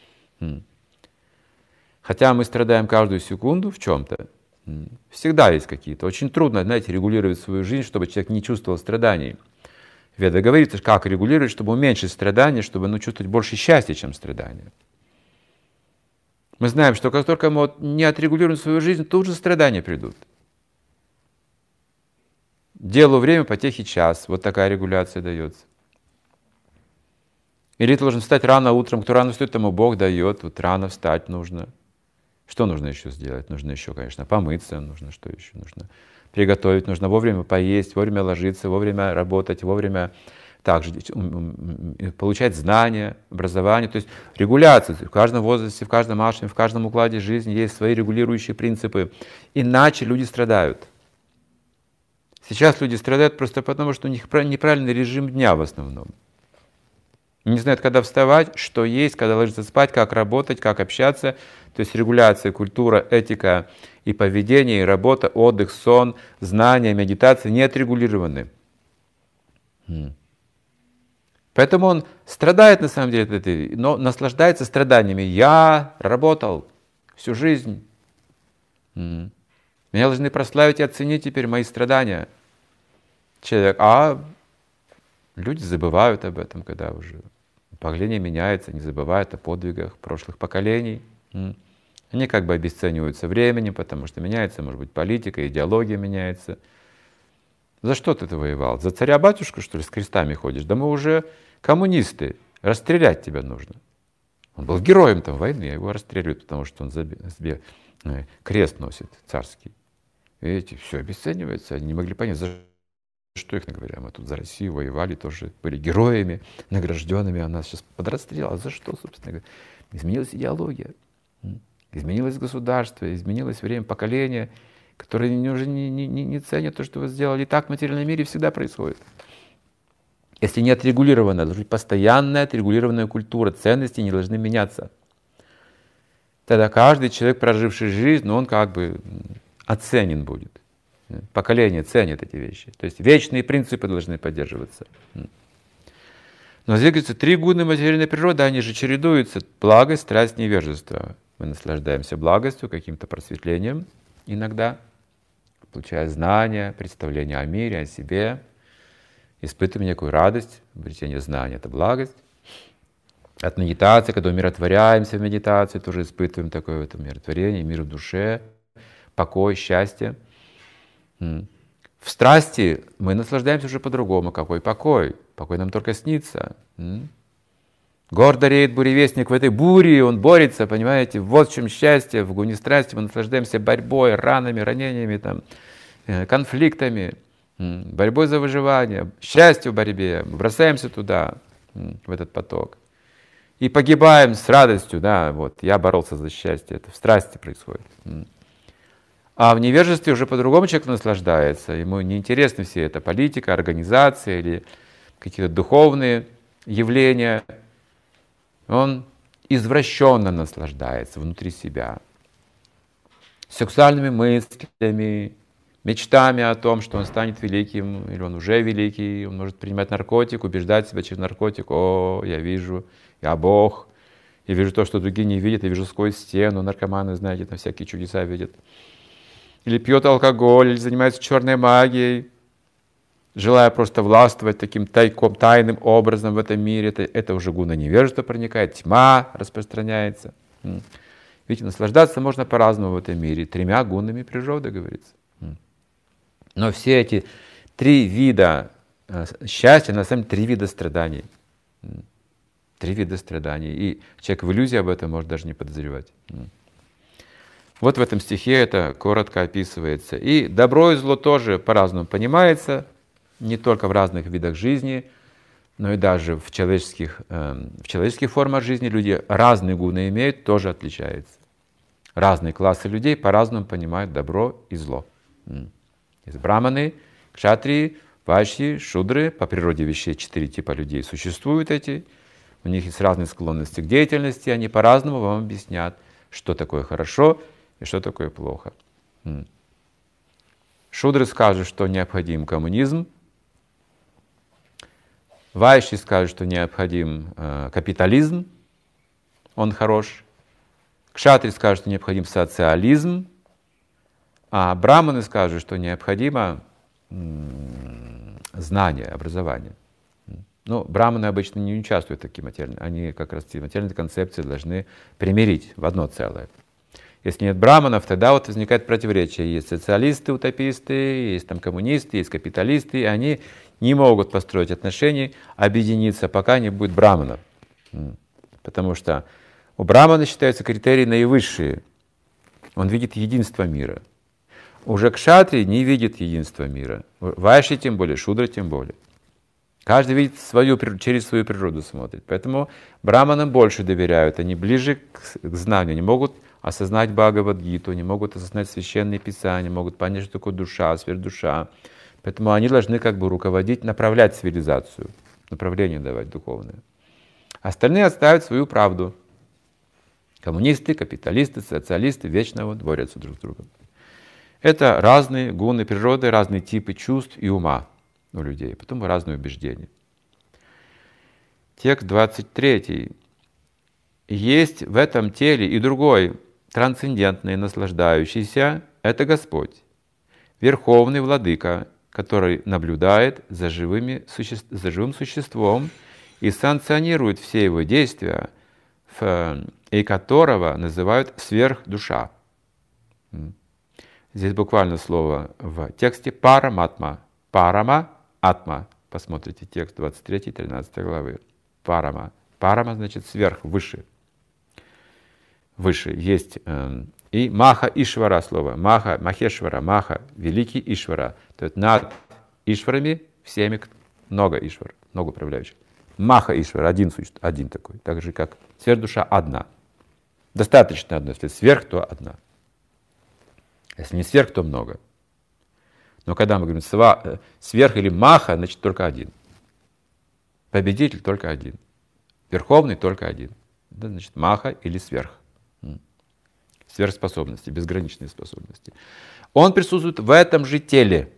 Хотя мы страдаем каждую секунду в чем-то, всегда есть какие-то. Очень трудно, знаете, регулировать свою жизнь, чтобы человек не чувствовал страданий. В Ведах говорится, как регулировать, чтобы уменьшить страдания, чтобы чувствовать больше счастья, чем страдания. Мы знаем, что как только мы не отрегулируем свою жизнь, тут же страдания придут. Делу время, потехи час. Вот такая регуляция дается. Или ты должен встать рано утром. Кто рано встает, тому Бог дает. Вот рано встать нужно. Что нужно еще сделать? Нужно еще, конечно, помыться. Нужно что еще? Нужно приготовить. Нужно вовремя поесть, вовремя ложиться, вовремя работать, вовремя также получать знания, образование. То есть регуляция. В каждом возрасте, в каждом ашраме, в каждом укладе жизни есть свои регулирующие принципы. Иначе люди страдают. Сейчас люди страдают просто потому, что у них неправильный режим дня в основном. Не знают, когда вставать, что есть, когда ложиться спать, как работать, как общаться. То есть регуляция, культура, этика и поведение, и работа, отдых, сон, знания, медитация не отрегулированы. Поэтому он страдает на самом деле, но наслаждается страданиями. Я работал всю жизнь. Меня должны прославить и оценить теперь мои страдания. Человек, люди забывают об этом, когда уже поколение меняется, не забывают о подвигах прошлых поколений. Они как бы обесценивают со временем, потому что меняется, может быть, политика, идеология меняется. За что ты воевал? За царя-батюшку, что ли, с крестами ходишь? Да мы уже коммунисты, расстрелять тебя нужно. Он был героем там войны, а его расстреливают, потому что он крест носит царский. Видите, все обесценивается, они не могли понять, за что их говоря. Мы тут за Россию воевали, тоже были героями, награжденными, а нас сейчас под расстрел. А за что, собственно говоря? Изменилась идеология, изменилось государство, изменилось время поколения, которые уже не ценят то, что вы сделали. И так в материальном мире всегда происходит. Если не отрегулирована, должна быть постоянная отрегулированная культура, ценности не должны меняться. Тогда каждый человек, проживший жизнь, он как бы оценен будет. Поколение ценит эти вещи. То есть вечные принципы должны поддерживаться. Но здесь говорится, 3 гуны материальной природы, они же чередуются. Благость, страсть, невежество. Мы наслаждаемся благостью, каким-то просветлением иногда, получая знания, представления о мире, о себе. испытываем некую радость, обретение знания — это благость. От медитации, когда умиротворяемся в медитации, тоже испытываем такое вот умиротворение, мир в душе, покой, счастье. В страсти мы наслаждаемся уже по-другому. Какой покой? Покой нам только снится. Гордо реет буревестник в этой буре, он борется, понимаете? Вот в чем счастье, в гуне страсти мы наслаждаемся борьбой, ранами, ранениями, там, конфликтами, борьбой за выживание, счастью в борьбе. Мы бросаемся туда, в этот поток. И погибаем с радостью, да, вот, я боролся за счастье, это в страсти происходит. А в невежестве уже по-другому человек наслаждается, ему неинтересны все это политика, организация или какие-то духовные явления. Он извращенно наслаждается внутри себя сексуальными мыслями, мечтами о том, что он станет великим, или он уже великий, он может принимать наркотик, убеждать себя через наркотик: «О, я вижу, я Бог, я вижу то, что другие не видят, я вижу сквозь стену». Наркоманы, знаете, там всякие чудеса видят. Или пьет алкоголь, или занимается черной магией, желая просто властвовать таким тайным образом в этом мире. Это уже гуна невежества проникает, тьма распространяется. Видите, наслаждаться можно по-разному в этом мире. 3 гунами природы, говорится. Но все эти 3 вида счастья, на самом деле 3 вида страданий. 3 вида страданий. И человек в иллюзии об этом может даже не подозревать. Вот в этом стихе это коротко описывается. И добро и зло тоже по-разному понимается, не только в разных видах жизни, но и даже в человеческих формах жизни люди разные гуны имеют, тоже отличается. Разные классы людей по-разному понимают добро и зло. Есть браманы, кшатрии, вайшьи, шудры. По природе вещей 4 типа людей существуют эти. У них есть разные склонности к деятельности, они по-разному вам объяснят, что такое хорошо и что такое плохо. Шудры скажут, что необходим коммунизм. Вайши скажут, что необходим капитализм, он хорош. Кшатри скажут, что необходим социализм. А браманы скажут, что необходимо знание, образование. Но браманы обычно не участвуют в таких материальных. Они как раз эти материальные концепции должны примирить в одно целое. Если нет браманов, тогда вот возникает противоречие. Есть социалисты, утописты, есть там коммунисты, есть капиталисты, и они не могут построить отношения, объединиться, пока не будет браманов. Потому что у брамана считаются критерии наивысшие. Он видит единство мира. Уже кшатри не видит единства мира. Вайши тем более, шудра тем более. Каждый видит через свою природу смотрит. Поэтому браманам больше доверяют. Они ближе к знанию. Они могут осознать Бхагавад-гиту, они могут осознать священные писания, могут понять, что такое душа, сверхдуша. Поэтому они должны как бы руководить, направлять цивилизацию, направление давать духовное. Остальные отставят свою правду. Коммунисты, капиталисты, социалисты вечно вот борются друг с другом. Это разные гуны природы, разные типы чувств и ума у людей, потом разные убеждения. Текст 23. Есть в этом теле и другой, трансцендентный, наслаждающийся, это Господь, Верховный Владыка, который наблюдает за живым существом и санкционирует все его действия, и которого называют сверхдуша. Здесь буквально слово в тексте параматма. Парама-атма. Посмотрите текст 23, 13 главы. Парама. Парама значит сверх, выше. Выше есть и Маха Ишвара слово. Маха, Махешвара, Маха, великий Ишвара. То есть над Ишварами всеми много Ишвар, много управляющих. Маха Ишвара, один такой. Так же, как сверхдуша одна. Достаточно одна. Если сверх, то одна. Если не сверх, то много. Но когда мы говорим сверх или маха, значит только один. Победитель только один. Верховный только один. Это значит маха или сверх. Сверхспособности, безграничные способности. Он присутствует в этом же теле.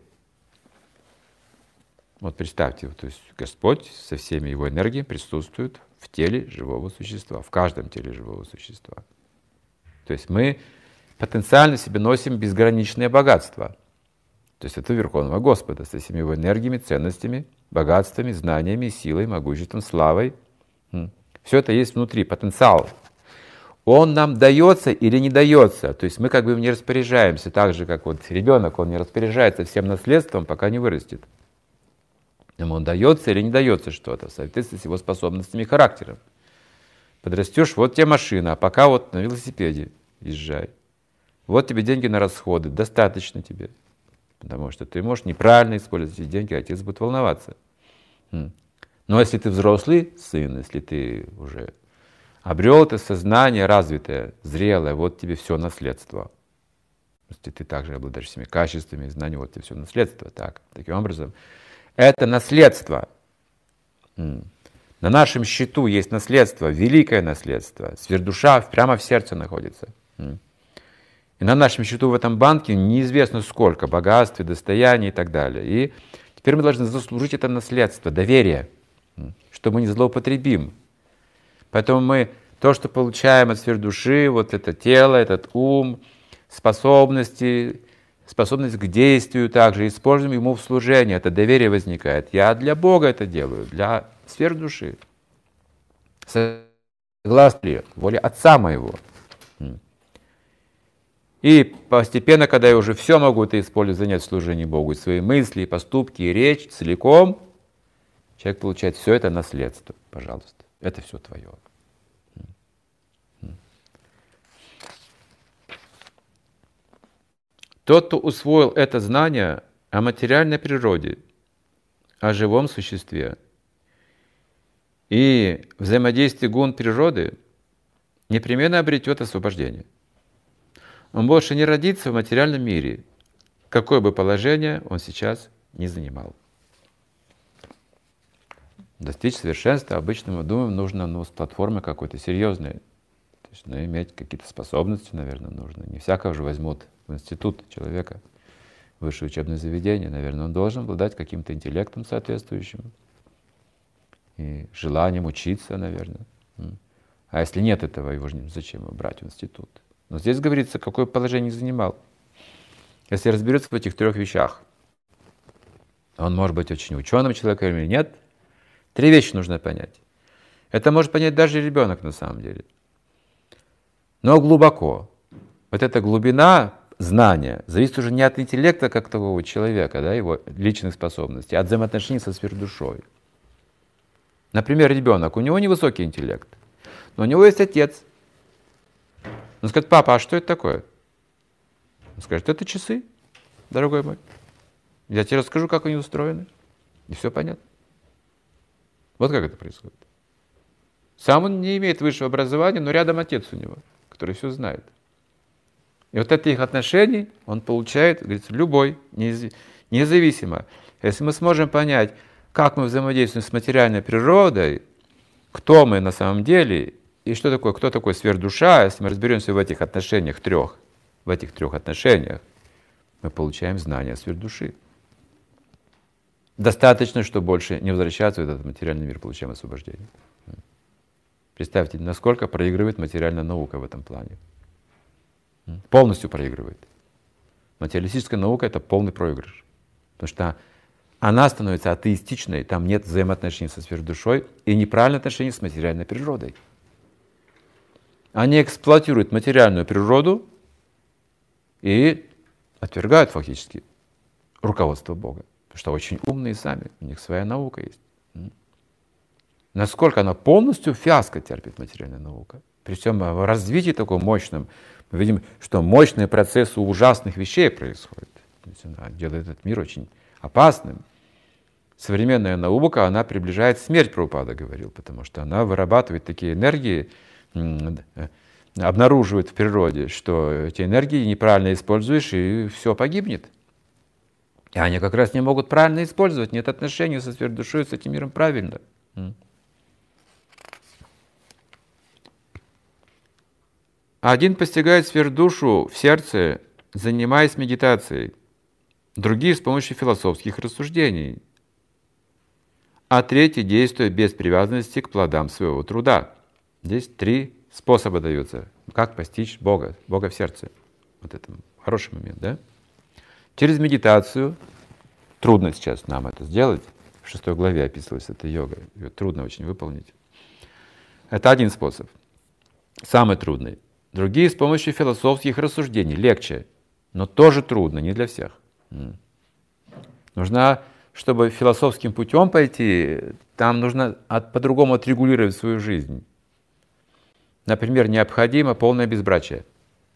Вот представьте, то есть Господь со всеми его энергиями присутствует в теле живого существа, в каждом теле живого существа. То есть мы потенциально в себе носим безграничное богатство. То есть это Верховного Господа со всеми его энергиями, ценностями, богатствами, знаниями, силой, могуществом, славой. Все это есть внутри, потенциал. Он нам дается или не дается. То есть мы как бы не распоряжаемся, так же, как вот ребенок, он не распоряжается всем наследством, пока не вырастет. Ему дается или не дается что-то, в соответствии с его способностями и характером. Подрастешь, вот тебе машина, а пока вот на велосипеде езжай. Вот тебе деньги на расходы, достаточно тебе. Потому что ты можешь неправильно использовать эти деньги, отец будет волноваться. Но если ты взрослый сын, если ты уже обрел это сознание развитое, зрелое, вот тебе все наследство. Если ты также обладаешь всеми качествами, знаниями, вот тебе все наследство. Таким образом, это наследство. На нашем счету есть наследство, великое наследство. Сверхдуша прямо в сердце находится. И на нашем счету в этом банке неизвестно сколько богатств, достояний и так далее. И теперь мы должны заслужить это наследство, доверие, что мы не злоупотребим. Поэтому мы то, что получаем от сверхдуши, вот это тело, этот ум, способность к действию также, используем ему в служении, это доверие возникает. Я для Бога это делаю, для сверхдуши. Согласно воле Отца моего. И постепенно, когда я уже все могу это использовать, занять в служении Богу, и свои мысли, и поступки, и речь целиком, человек получает все это наследство. Пожалуйста, это все твое. Тот, кто усвоил это знание о материальной природе, о живом существе и взаимодействии гун природы, непременно обретет освобождение. Он больше не родится в материальном мире, какое бы положение он сейчас ни занимал. Достичь совершенства обычно, мы думаем, нужно с платформы какой-то серьезной. То есть, иметь какие-то способности, наверное, нужно. Не всякого же возьмут в институт человека, высшее учебное заведение. Наверное, он должен обладать каким-то интеллектом соответствующим и желанием учиться, наверное. А если нет этого, его же зачем его брать в институт? Но здесь говорится, какое положение занимал. Если разберется в этих 3 вещах, он может быть очень ученым человеком или нет, 3 вещи нужно понять. Это может понять даже ребенок на самом деле. Но глубоко. Вот эта глубина знания зависит уже не от интеллекта как такового человека, его личных способностей, а от взаимоотношений со сверхдушой. Например, ребенок, у него невысокий интеллект, но у него есть отец. Он скажет: папа, а что это такое? Он скажет: это часы, дорогой мой. Я тебе расскажу, как они устроены. И все понятно. Вот как это происходит. Сам он не имеет высшего образования, но рядом отец у него, который все знает. И вот от этих отношений он получает, говорится, любой, независимо. Если мы сможем понять, как мы взаимодействуем с материальной природой, кто мы на самом деле, и что такое, кто такой сверхдуша, если мы разберемся в этих отношениях 3, в этих 3 отношениях, мы получаем знание сверхдуши. Достаточно, чтобы больше не возвращаться в этот материальный мир, получаем освобождение. Представьте, насколько проигрывает материальная наука в этом плане. Полностью проигрывает. Материалистическая наука — это полный проигрыш. Потому что она становится атеистичной, там нет взаимоотношений со сверхдушой и неправильных отношений с материальной природой. Они эксплуатируют материальную природу и отвергают фактически руководство Бога. Потому что очень умные сами, у них своя наука есть. Насколько она полностью фиаско терпит, материальная наука. При всем в развитии таком мощном, мы видим, что мощные процессы ужасных вещей происходят. Она делает этот мир очень опасным. Современная наука, она приближает смерть, Прабхупада говорил, потому что она вырабатывает такие энергии, обнаруживает в природе, что эти энергии неправильно используешь, и все погибнет. И они как раз не могут правильно использовать, нет отношений со сверхдушой, с этим миром правильно. Один постигает сверхдушу в сердце, занимаясь медитацией, другие с помощью философских рассуждений, а третий действуя без привязанности к плодам своего труда. Здесь 3 способа даются, как постичь Бога, Бога в сердце. Вот это хороший момент, да? Через медитацию, трудно сейчас нам это сделать, в 6 главе описывалась эта йога. Ее трудно очень выполнить. Это один способ. Самый трудный. Другие с помощью философских рассуждений. Легче, но тоже трудно, не для всех. Нужно, чтобы философским путем пойти, там нужно по-другому отрегулировать свою жизнь. Например, необходимо полное безбрачие.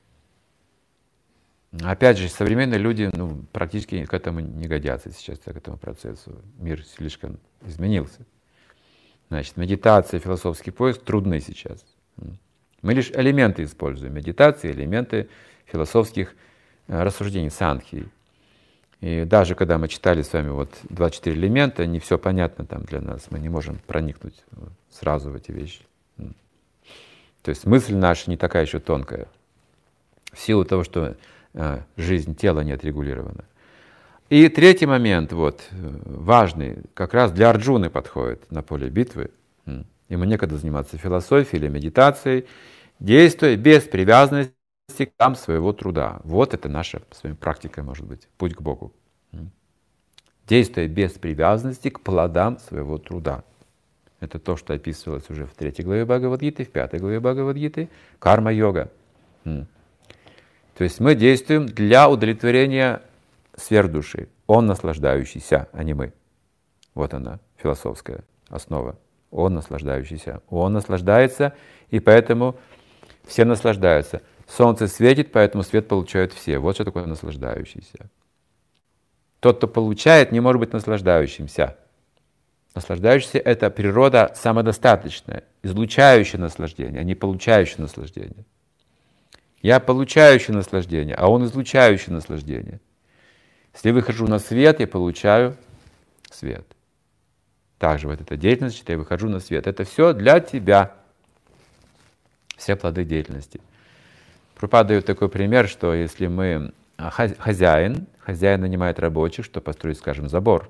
Опять же, современные люди практически к этому не годятся сейчас, к этому процессу. Мир слишком изменился. Значит, медитация, философский поиск трудны сейчас. Мы лишь элементы используем. Медитации, элементы философских рассуждений, санхи. И даже когда мы читали с вами 24 элемента, не все понятно там для нас. Мы не можем проникнуть сразу в эти вещи. То есть мысль наша не такая еще тонкая. В силу того, что жизнь тела не отрегулирована. И третий момент, важный, как раз для Арджуны подходит на поле битвы. Ему некогда заниматься философией или медитацией, действуя без привязанности к плодам своего труда. Вот это наша с вами практика, может быть, путь к Богу. Действуя без привязанности к плодам своего труда. Это то, что описывалось уже в 3 главе Бхагавад-гиты, в 5 главе Бхагавад-гиты, карма-йога. То есть мы действуем для удовлетворения сфер души. Он наслаждающийся, а не мы. Вот она, философская основа. Он наслаждающийся. Он наслаждается, и поэтому все наслаждаются. Солнце светит, поэтому свет получают все. Вот что такое наслаждающийся. Тот, кто получает, не может быть наслаждающимся. Наслаждающийся — это природа самодостаточная, излучающая наслаждение, а не получающая наслаждение. Я получающий наслаждение, а он излучающий наслаждение. Если я выхожу на свет, я получаю свет. Также эта деятельность, что я выхожу на свет. Это все для тебя. Все плоды деятельности. Прабхупада дает такой пример, что если мы хозяин нанимает рабочих, чтобы построить, скажем, забор,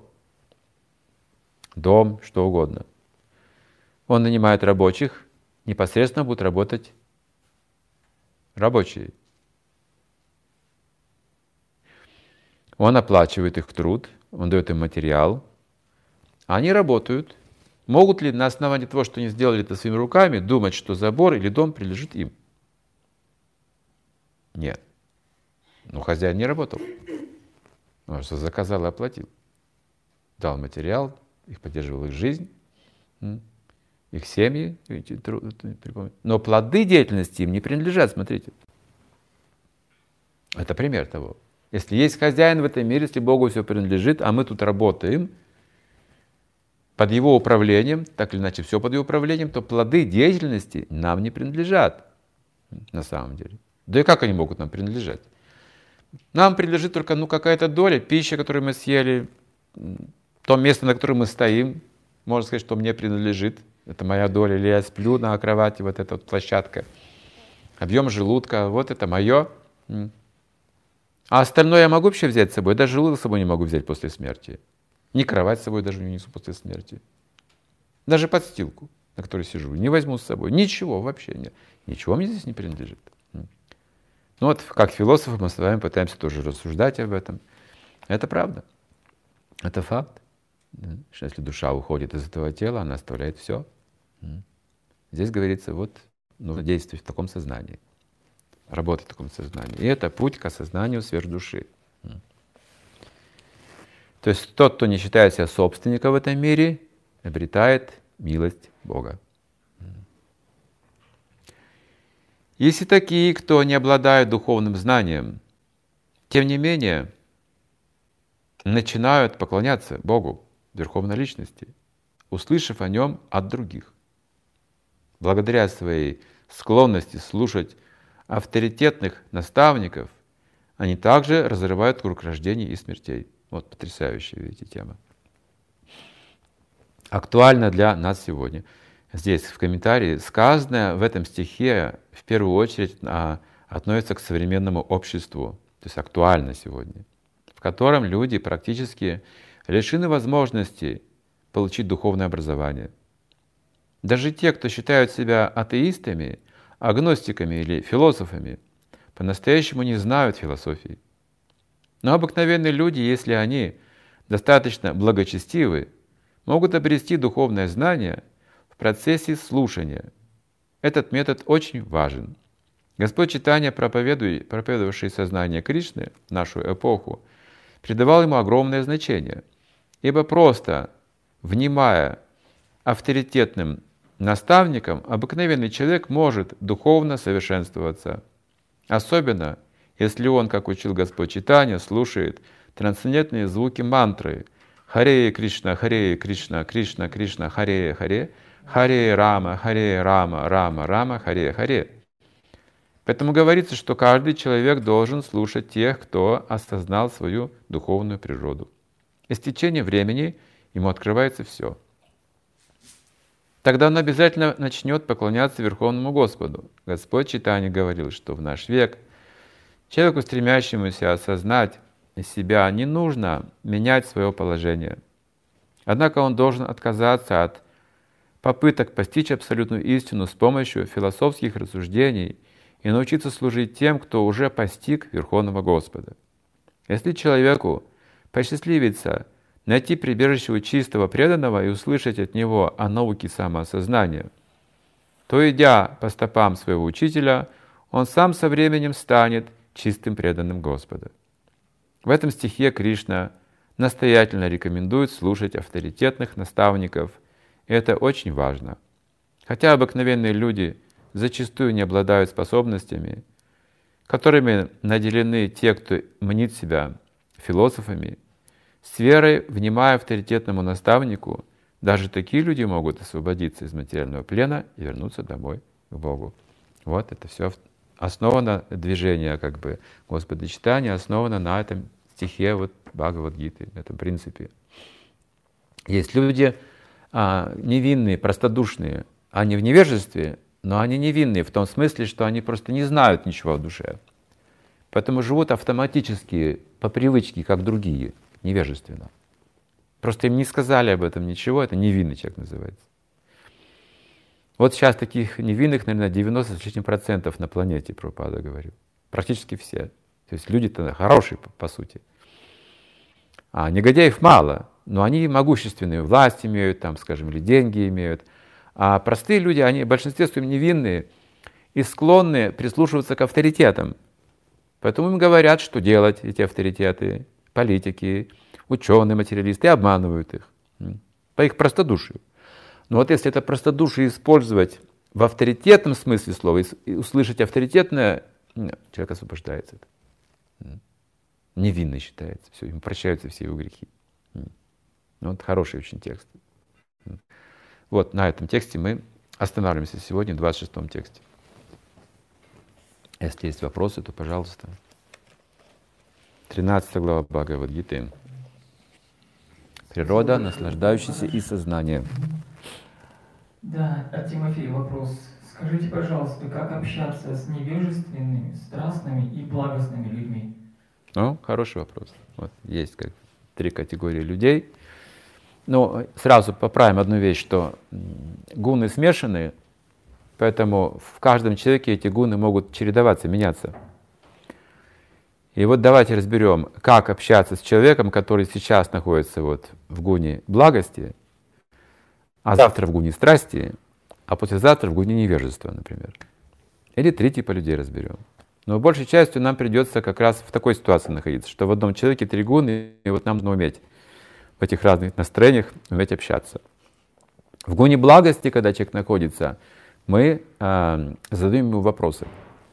дом, что угодно. Он нанимает рабочих, непосредственно будут работать рабочие. Он оплачивает их труд, он дает им материал. Они работают. Могут ли на основании того, что они сделали это своими руками, думать, что забор или дом принадлежит им? Нет. Но хозяин не работал. Он что заказал и оплатил. Дал материал, их поддерживал их жизнь, их семьи. Но плоды деятельности им не принадлежат, смотрите. Это пример того. Если есть хозяин в этом мире, если Богу все принадлежит, а мы тут работаем под Его управлением, так или иначе все под Его управлением, то плоды деятельности нам не принадлежат на самом деле. Да и как они могут нам принадлежать? Нам принадлежит только какая-то доля, пища, которую мы съели, то место, на котором мы стоим, можно сказать, что мне принадлежит. Это моя доля, или я сплю на кровати, эта площадка. Объем желудка, это мое. А остальное я могу вообще взять с собой? Даже желудок с собой не могу взять после смерти. Ни кровать с собой даже не несу после смерти. Даже подстилку, на которой сижу, не возьму с собой. Ничего вообще нет. Ничего мне здесь не принадлежит. Как философы мы с вами пытаемся тоже рассуждать об этом. Это правда. Это факт. Что если душа уходит из этого тела, она оставляет все. Здесь говорится, нужно действовать в таком сознании. Работать в таком сознании. И это путь к осознанию сфер души. То есть тот, кто не считает себя собственником в этом мире, обретает милость Бога. Есть и такие, кто не обладает духовным знанием, тем не менее начинают поклоняться Богу, Верховной Личности, услышав о Нем от других. Благодаря своей склонности слушать авторитетных наставников, они также разрывают круг рождений и смертей. Потрясающая, видите, тема. Актуально для нас сегодня. Здесь в комментарии сказанное в этом стихе в первую очередь относится к современному обществу, то есть актуально сегодня, в котором люди практически лишены возможности получить духовное образование. Даже те, кто считают себя атеистами, агностиками или философами, по-настоящему не знают философии. Но обыкновенные люди, если они достаточно благочестивы, могут обрести духовное знание в процессе слушания. Этот метод очень важен. Господь Чайтанья, проповедовавший сознание Кришны в нашу эпоху, придавал ему огромное значение, ибо просто внимая авторитетным наставникам, обыкновенный человек может духовно совершенствоваться, особенно если он, как учил Господь Чайтанья, слушает трансцендентные звуки мантры «Харе Кришна, Кришна, Кришна, Харе, Харе, Харе Рама, Рама, Рама, Харе, Харе». Поэтому говорится, что каждый человек должен слушать тех, кто осознал свою духовную природу. И с течением времени ему открывается все. Тогда он обязательно начнет поклоняться Верховному Господу. Господь Чайтанья говорил, что в наш век человеку, стремящемуся осознать себя, не нужно менять свое положение. Однако он должен отказаться от попыток постичь абсолютную истину с помощью философских рассуждений и научиться служить тем, кто уже постиг Верховного Господа. Если человеку посчастливится найти прибежище у чистого преданного и услышать от него о науке самоосознания, то, идя по стопам своего учителя, он сам со временем станет чистым преданным Господа. В этом стихе Кришна настоятельно рекомендует слушать авторитетных наставников, и это очень важно. Хотя обыкновенные люди зачастую не обладают способностями, которыми наделены те, кто мнит себя философами, с верой, внимая авторитетному наставнику, даже такие люди могут освободиться из материального плена и вернуться домой к Богу. Вот это все основано, движение Господа Чайтаньи основано на этом стихе Бхагавад-гиты, на этом принципе. Есть люди невинные, простодушные, они в невежестве, но они невинные в том смысле, что они просто не знают ничего в душе. Поэтому живут автоматически, по привычке, как другие, невежественно. Просто им не сказали об этом ничего, это невинный человек называется. Вот сейчас таких невинных, наверное, 90 с лишним процентов на планете, Прабхупада говорил. Практически все. То есть люди-то хорошие, по сути. А негодяев мало, но они могущественные, власть имеют, или деньги имеют. А простые люди, они в большинстве своем невинные и склонны прислушиваться к авторитетам. Поэтому им говорят, что делать эти авторитеты, политики, ученые, материалисты, и обманывают их по их простодушию. Но вот если это простодушие использовать в авторитетном смысле слова, и услышать авторитетное, человек освобождается. Невинный считается, все, ему прощаются все его грехи. Вот хороший очень текст. Вот на этом тексте мы останавливаемся сегодня, в 26-м тексте. Если есть вопросы, то пожалуйста. 13 глава Бхагавад-гиты. Природа, наслаждающаяся и сознание. Да, от Тимофея вопрос. Скажите, пожалуйста, как общаться с невежественными, страстными и благостными людьми? Ну, хороший вопрос. Вот есть три категории людей. Но сразу поправим одну вещь, что гуны смешаны, поэтому в каждом человеке эти гуны могут чередоваться, меняться. И вот давайте разберем, как общаться с человеком, который сейчас находится в гуне благости, а завтра в гуне страсти, а послезавтра в гуне невежества, например. Или три типа людей разберем. Но большей частью нам придется как раз в такой ситуации находиться, что в одном человеке три гуны, и вот нам нужно уметь в этих разных настроениях уметь общаться. В гуне благости, когда человек находится, мы задаем ему вопросы.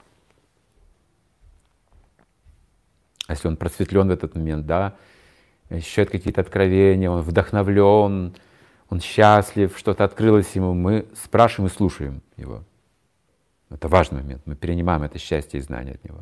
Если он просветлен в этот момент, ощущает какие-то откровения, он вдохновлен, он счастлив, что-то открылось ему, мы спрашиваем и слушаем его. Это важный момент, мы перенимаем это счастье и знание от него.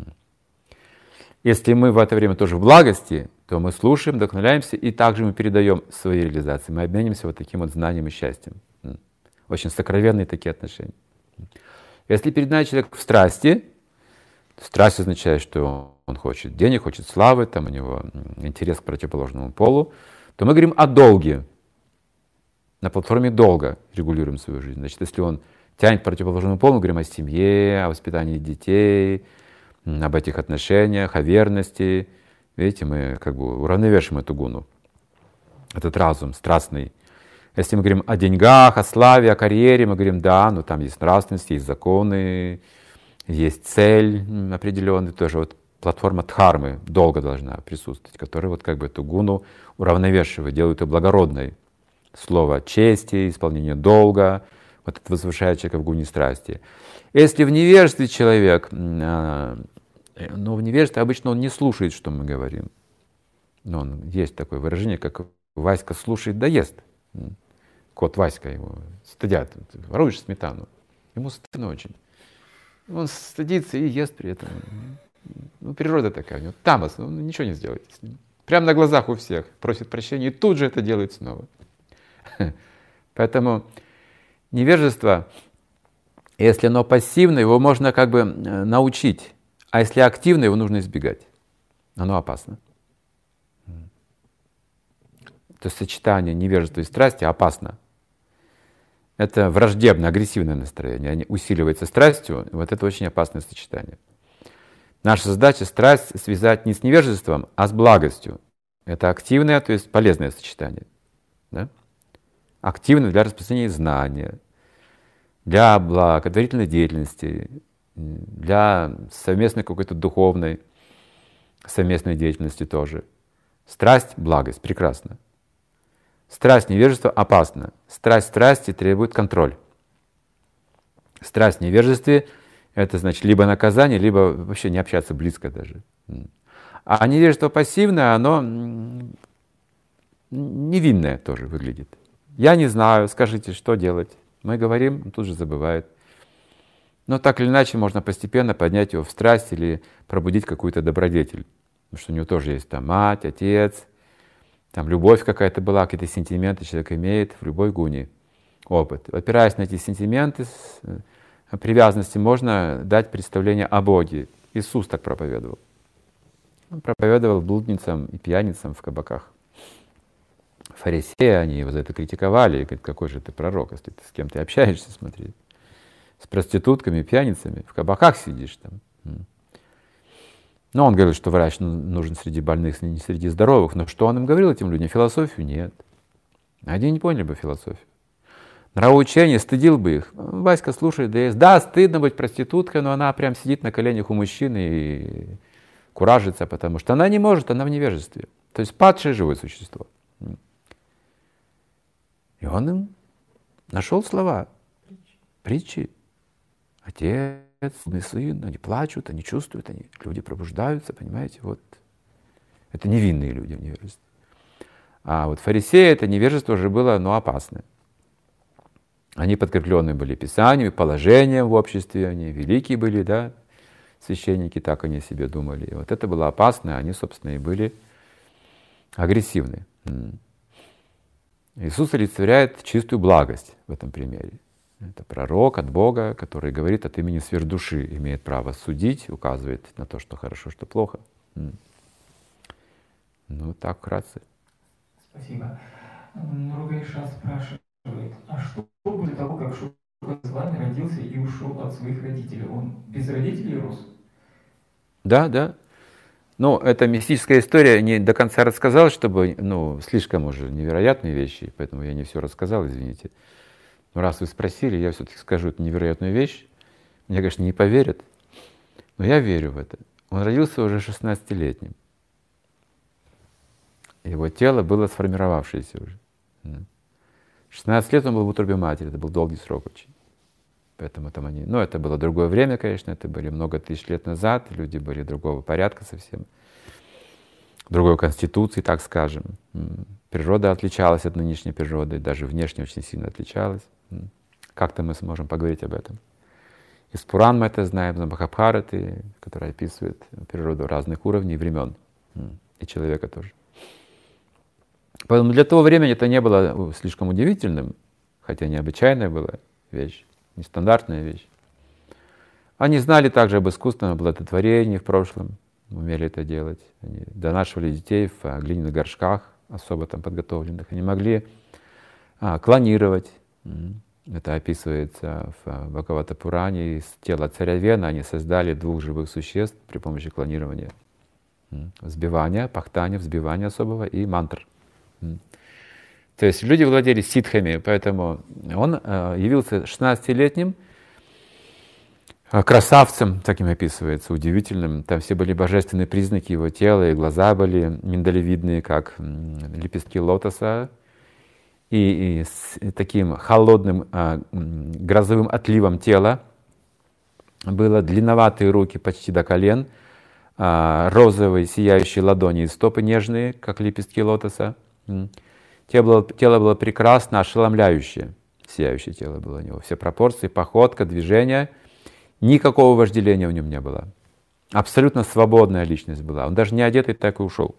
Если мы в это время тоже в благости, то мы слушаем, вдохновляемся, и также мы передаем свои реализации, мы обмениваемся таким знанием и счастьем. Очень сокровенные такие отношения. Если перед нами человек в страсти, то страсть означает, что он хочет денег, хочет славы, у него интерес к противоположному полу, то мы говорим о долге. На платформе долга регулируем свою жизнь. Значит, если он тянет к противоположному полу, мы говорим о семье, о воспитании детей, об этих отношениях, о верности. Видите, мы уравновешиваем эту гуну, этот разум страстный. Если мы говорим о деньгах, о славе, о карьере, мы говорим, да, но там есть нравственность, есть законы, есть цель определенная, тоже вот платформа дхармы долго должна присутствовать, которая вот как бы эту гуну уравновешивает, делает ее благородной. Слово чести, исполнение долга, вот это возвышает человека в гуне страсти. Если в невежестве человек, но в невежестве обычно он не слушает, что мы говорим. Но есть такое выражение, как Васька слушает да ест. Кот Васька его стыдят, воруешь сметану. Ему стыдно очень. Он стыдится и ест при этом. Ну, природа такая, у него тамас, он ничего не сделает с ним. Прямо на глазах у всех просит прощения и тут же это делает снова. Поэтому невежество, если оно пассивное, его можно как бы научить, а если активное, его нужно избегать. Оно опасно. То есть сочетание невежества и страсти опасно. Это враждебное, агрессивное настроение. Они усиливаются страстью, и вот это очень опасное сочетание. Наша задача страсть связать не с невежеством, а с благостью. Это активное, то есть полезное сочетание. Да? Активное для распространения знания, для благотворительной деятельности, для совместной какой-то духовной совместной деятельности тоже. Страсть — благость, прекрасно. Страсть невежества опасна. Страсть страсти требует контроль. Страсть в невежестве — это значит либо наказание, либо вообще не общаться близко даже. А невежество пассивное, оно невинное тоже выглядит. Я не знаю, скажите, что делать. Мы говорим, он тут же забывает. Но так или иначе можно постепенно поднять его в страсть или пробудить какую-то добродетель. Потому что у него тоже есть там мать, отец, там любовь какая-то была, какие-то сентименты человек имеет в любой гуне опыт. Опираясь на эти сентименты, привязанности, можно дать представление о Боге. Иисус так проповедовал. Он проповедовал блудницам и пьяницам в кабаках. Фарисеи, они его за это критиковали, и говорят, какой же ты пророк, если ты с кем ты общаешься, смотри, с проститутками, пьяницами, в кабаках сидишь там. Но он говорил, что врач нужен среди больных, не среди здоровых. Но что он им говорил, этим людям? Философию? Нет. Они не поняли бы философию. Нравоучение стыдил бы их. Васька слушает, да есть. Да, стыдно быть проституткой, но она прям сидит на коленях у мужчины и куражится, потому что она не может, она в невежестве. То есть падшее живое существо. И он им нашел слова. Притчи. Отец, сын, они плачут, они чувствуют, люди пробуждаются, понимаете, вот. Это невинные люди в невежестве. А вот фарисеи, это невежество уже было, но опасное. Они подкреплены были писаниями, положением в обществе, они великие были, да, священники, так они о себе думали. И вот это было опасно, они, собственно, и были агрессивны. Иисус олицетворяет чистую благость в этом примере. Это пророк от Бога, который говорит от имени сфер души, имеет право судить, указывает на то, что хорошо, что плохо. Ну, так вкратце. Спасибо. Нургайша спрашивает, а что после того, как Шука Свами родился и ушел от своих родителей? Он без родителей рос? Да, да. Ну, эта мистическая история не до конца рассказала, чтобы, слишком уже невероятные вещи, поэтому я не все рассказал, извините. Но раз вы спросили, я все-таки скажу эту невероятную вещь. Мне, конечно, не поверят, но я верю в это. Он родился уже 16-летним. Его тело было сформировавшееся уже. 16 лет он был в утробе матери, это был долгий срок очень. Поэтому там они... это было другое время, конечно, это были много тысяч лет назад, люди были другого порядка совсем, другой конституции, так скажем. Природа отличалась от нынешней природы, даже внешне очень сильно отличалась. Как-то мы сможем поговорить об этом. Из Пуран мы это знаем, из Махабхараты, которая описывает природу разных уровней и времен, и человека тоже. Поэтому для того времени это не было слишком удивительным, хотя необычайная была вещь, нестандартная вещь. Они знали также об искусственном оплодотворении в прошлом, умели это делать. Они донашивали детей в глиняных горшках, особо там подготовленных. Они могли клонировать. Это описывается в Бхагавата-пуране. Из тела царя Вена они создали 2 живых существ при помощи клонирования. Взбивания, пахтания, взбивания особого и мантр. То есть люди владели ситхами, поэтому он явился 16-летним красавцем, таким описывается, удивительным. Там все были божественные признаки его тела, и глаза были миндалевидные, как лепестки лотоса, и с таким холодным грозовым отливом тела. Было длинноватые руки почти до колен, розовые сияющие ладони и стопы нежные, как лепестки лотоса. Тело было прекрасно, ошеломляющее. Сияющее тело было у него. Все пропорции, походка, движение. Никакого вожделения в нем не было. Абсолютно свободная личность была. Он даже не одетый так и ушел.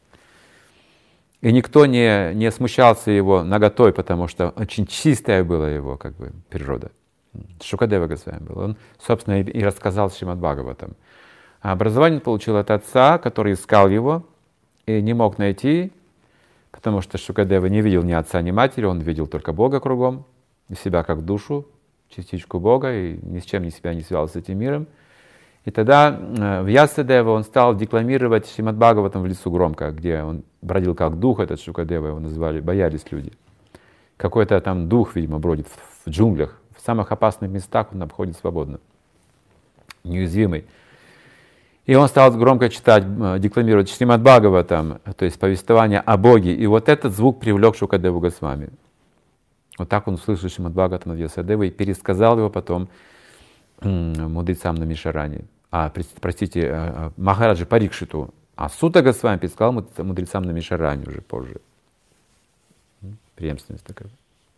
И никто не смущался его наготой, потому что очень чистая была его как бы природа. Шукадева Госвами был. Он, собственно, и рассказал Шримад Бхагаватам. А образование он получил от отца, который искал его и не мог найти, потому что Шукадева не видел ни отца, ни матери, он видел только Бога кругом, и себя как душу, частичку Бога, и ни с чем себя не связал с этим миром. И тогда в Ясадева он стал декламировать Шримад Бхагаватам в лесу громко, где он бродил как дух, этот Шукадева его называли, боялись люди. Какой-то там дух, видимо, бродит в джунглях, в самых опасных местах он обходит свободно, неуязвимый. И он стал громко читать, декламировать Шримад Бхагаватам, то есть повествование о Боге. И вот этот звук привлек Шукадеву Госвами. Вот так он услышал Шримад Бхагаватам от Вьясадевы и пересказал его потом мудрецам на Мишаране. Простите, Махараджи Парикшиту. А Сута Госвами пересказал мудрецам на Мишаране уже позже. Преемственность такая.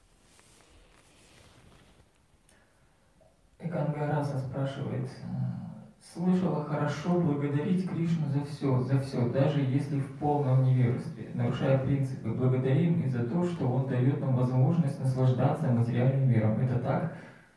Экангараса спрашивает, слышала хорошо благодарить Кришну за все, даже если в полном невежестве, нарушая принципы. Благодарим и за то, что Он дает нам возможность наслаждаться материальным миром. Это так?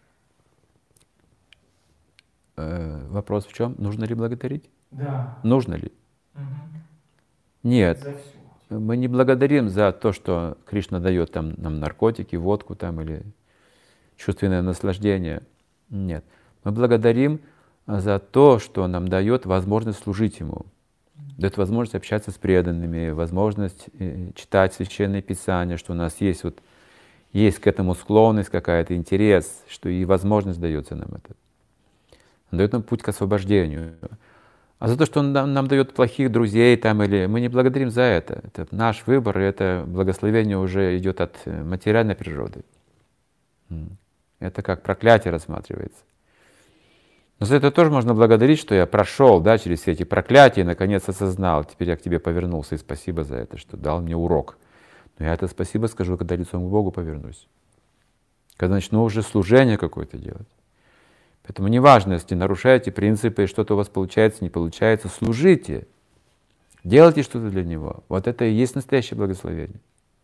Вопрос в чем? Нужно ли благодарить? Да. Нужно ли? Угу. Нет. За все. Мы не благодарим за то, что Кришна дает там, нам наркотики, водку там, или чувственное наслаждение. Нет. Мы благодарим за то, что нам дает возможность служить Ему. Дает возможность общаться с преданными, возможность читать Священное Писание, что у нас есть к этому склонность, какая-то интерес, что и возможность дается нам это. Он дает нам путь к освобождению. А за то, что Он нам дает плохих друзей, там, или мы не благодарим за это. Это наш выбор, и это благословение уже идет от материальной природы. Это как проклятие рассматривается. Но за это тоже можно благодарить, что я прошел через все эти проклятия и наконец осознал. Теперь я к тебе повернулся, и спасибо за это, что дал мне урок. Но я это спасибо скажу, когда лицом к Богу повернусь. Когда начну уже служение какое-то делать. Поэтому неважно, если нарушаете принципы, и что-то у вас получается, не получается, служите. Делайте что-то для Него. Вот это и есть настоящее благословение.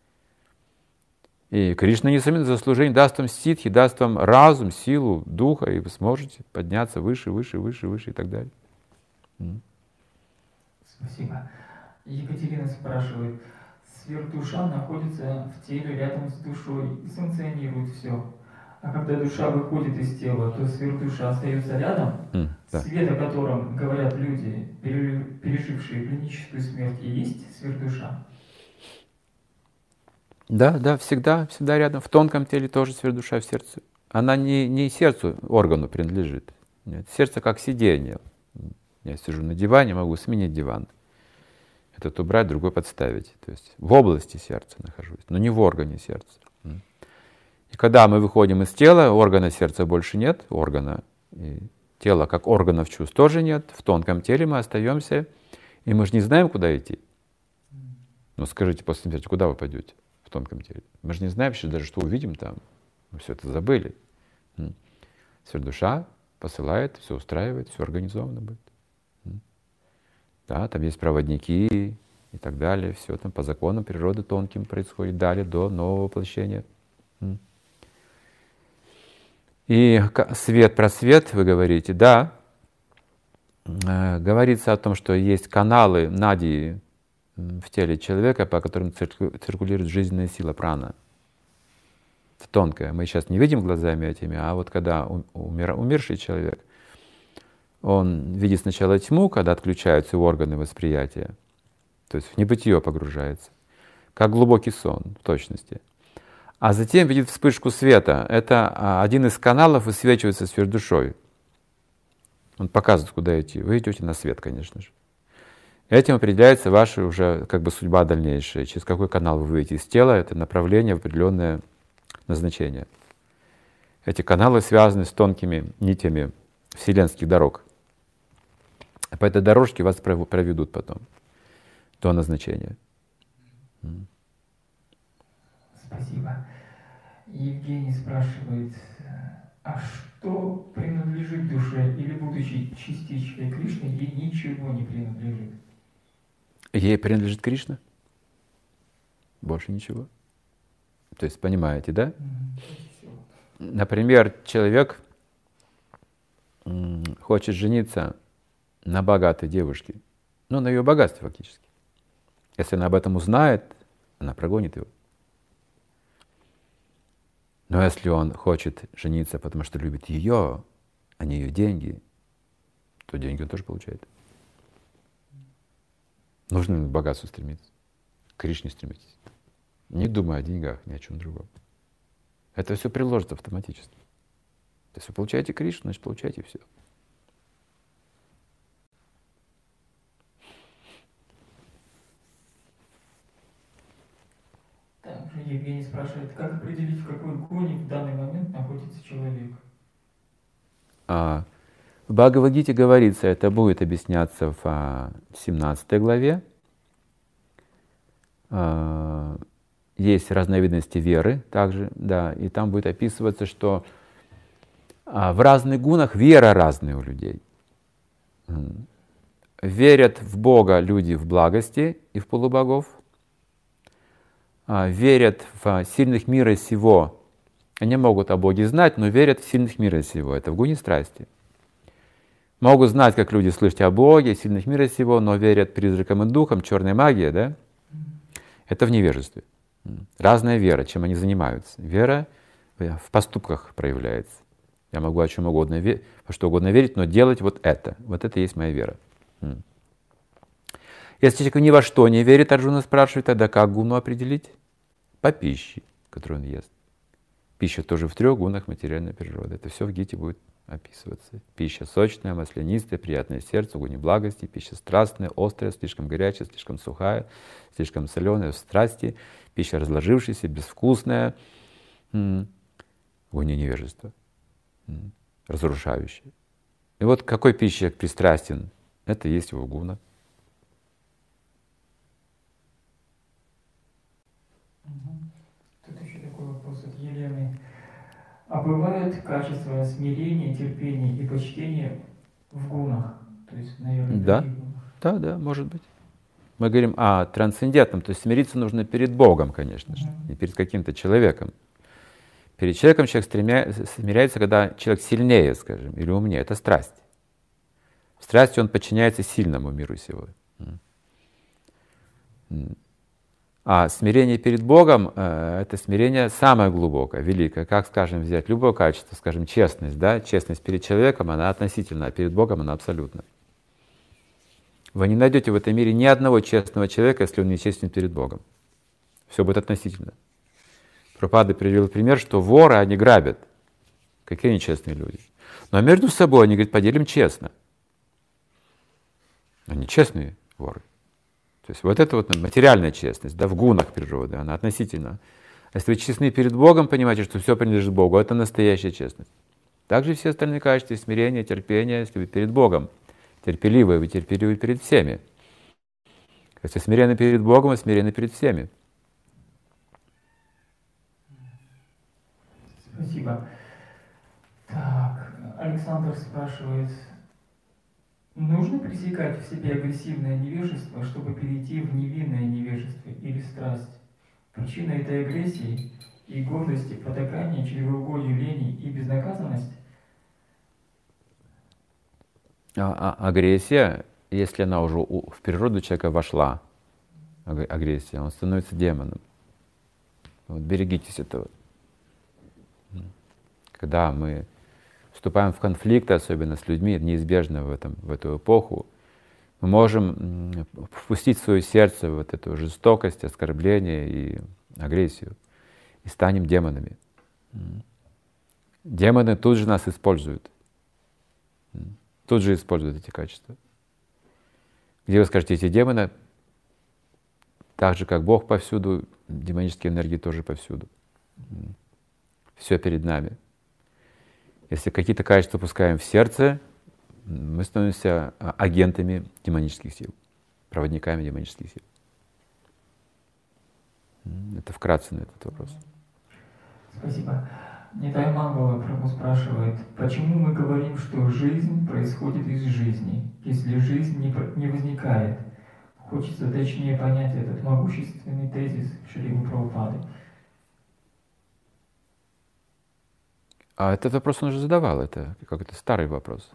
И Кришна, несомненно, за служение даст вам ситхи, даст вам разум, силу, духа, и вы сможете подняться выше, выше, выше, выше и так далее. Спасибо. Екатерина спрашивает, сверхдуша находится в теле рядом с душой и санкционирует все. А когда душа выходит из тела, то сверхдуша остается рядом, да. свет, о котором говорят люди, пережившие клиническую смерть, и есть сверхдуша? Да, всегда рядом. В тонком теле тоже сверхдуша в сердце. Она не сердцу, органу принадлежит. Нет, сердце как сиденье. Я сижу на диване, могу сменить диван. Этот убрать, другой подставить. То есть в области сердца нахожусь, но не в органе сердца. И когда мы выходим из тела, органа сердца больше нет, и тела как органов чувств тоже нет. В тонком теле мы остаемся, и мы же не знаем, куда идти. Ну скажите после смерти, куда вы пойдете? В тонком теле. Мы же не знаем еще даже, что увидим там. Мы все это забыли. Сверхдуша посылает, все устраивает, все организовано будет. Да, там есть проводники и так далее. Все там по законам природы тонким происходит далее до нового воплощения. И свет, вы говорите, да. Говорится о том, что есть каналы нади в теле человека, по которым циркулирует жизненная сила прана. Это тонкое. Мы сейчас не видим глазами этими, а вот когда умерший человек, он видит сначала тьму, когда отключаются органы восприятия, то есть в небытие погружается. как глубокий сон, в точности. А затем видит вспышку света. Это один из каналов высвечивается сверхдушой. Он показывает, куда идти. Вы идете на свет, конечно же. Этим определяется ваша уже как бы судьба дальнейшая. Через какой канал вы выйдете из тела, это направление в определенное назначение. Эти каналы связаны с тонкими нитями вселенских дорог. По этой дорожке вас проведут потом до назначения. Спасибо. Евгений спрашивает, а что принадлежит душе, или, будучи частичкой Кришны, ей ничего не принадлежит? Ей принадлежит Кришна? Больше ничего. То есть, понимаете, да? Например, человек хочет жениться на богатой девушке, ну, на ее богатстве фактически. Если она об этом узнает, она прогонит его. Но если он хочет жениться, потому что любит ее, а не ее деньги, то деньги он тоже получает. Нужно к богатству стремиться, к Кришне стремитесь. Не думая о деньгах, ни о чем другом. Это все приложится автоматически. Если вы получаете Кришну, значит получаете все. Также Евгений спрашивает, как определить, в какой гуне в данный момент находится человек? В Бхагавад-гите говорится, это будет объясняться в 17 главе. Есть разновидности веры также, да, и там будет описываться, что в разных гунах вера разная у людей. Верят в Бога люди в благости и в полубогов. Верят в сильных мира сего. Они могут о Боге знать, но верят в сильных мира сего. Это в гуне страсти. Могут знать, как люди, слышать о Боге, сильных мира сего, но верят призракам и духам, черной магии, да? Это в невежестве. Разная вера, чем они занимаются. Вера в поступках проявляется. Я могу о чем угодно, во что угодно верить, но делать вот это. Вот это и есть моя вера. Если человек ни во что не верит, Арджуна спрашивает, тогда как гуну определить? По пище, которую он ест. Пища тоже в 3 гунах материальной природы. Это все в Гите будет описываться. Пища сочная, маслянистая, приятная сердцу, гуне благости. Пища страстная, острая, слишком горячая, слишком сухая, слишком соленая, в страсти. Пища разложившаяся, безвкусная, гуне невежества, разрушающая. И вот к какой пище человек пристрастен, это и есть его гуна. Тут еще такой вопрос от Елены. А бывают качества смирения, терпения и почтения в гунах? То есть, наверное, да, да, может быть. Мы говорим о трансцендентном, то есть смириться нужно перед Богом, конечно же, не перед каким-то человеком. Перед человеком человек смиряется, когда человек сильнее, скажем, или умнее. Это страсть. В страсти он подчиняется сильному миру сего. А смирение перед Богом — это смирение самое глубокое, великое. Как, скажем, взять любое качество, скажем, честность, да? Честность перед человеком, она относительна, а перед Богом она абсолютна. Вы не найдете в этом мире ни одного честного человека, если он не честен перед Богом. Все будет относительно. Прабхупада привел пример, что воры, они грабят. Какие они честные люди. Но между собой они говорят, поделим честно. Они честные воры. То есть вот это вот материальная честность, да, в гунах природы, она относительна. Если вы честны перед Богом, понимаете, что все принадлежит Богу, это настоящая честность. Также все остальные качества, смирение, терпение, если вы перед Богом терпеливы, вы терпеливы перед всеми. Если смиренны перед Богом, вы смиренны перед всеми. Спасибо. Так, Александр спрашивает, нужно пресекать в себе агрессивное невежество, чтобы перейти в невинное невежество или страсть? Причина этой агрессии и гордости, потакания, чревоугодию, лени и безнаказанность? Агрессия, если она уже в природу человека вошла, агрессия, он становится демоном. Вот, берегитесь этого. Когда мы вступаем в конфликты, особенно с людьми, неизбежно в эту эпоху, мы можем впустить в свое сердце вот эту жестокость, оскорбление и агрессию, и станем демонами. Демоны тут же нас используют. Тут же используют эти качества. Где вы скажете, эти демоны, так же как Бог повсюду, демонические энергии тоже повсюду. Все перед нами. Если какие-то качества пускаем в сердце, мы становимся агентами демонических сил, проводниками демонических сил. Это вкратце на этот вопрос. Спасибо. Нитай Мангала Прабху спрашивает, почему мы говорим, что жизнь происходит из жизни, если жизнь не возникает? Хочется точнее понять этот могущественный тезис Шрилы Прабхупады. А этот вопрос он уже задавал, это какой-то старый вопрос.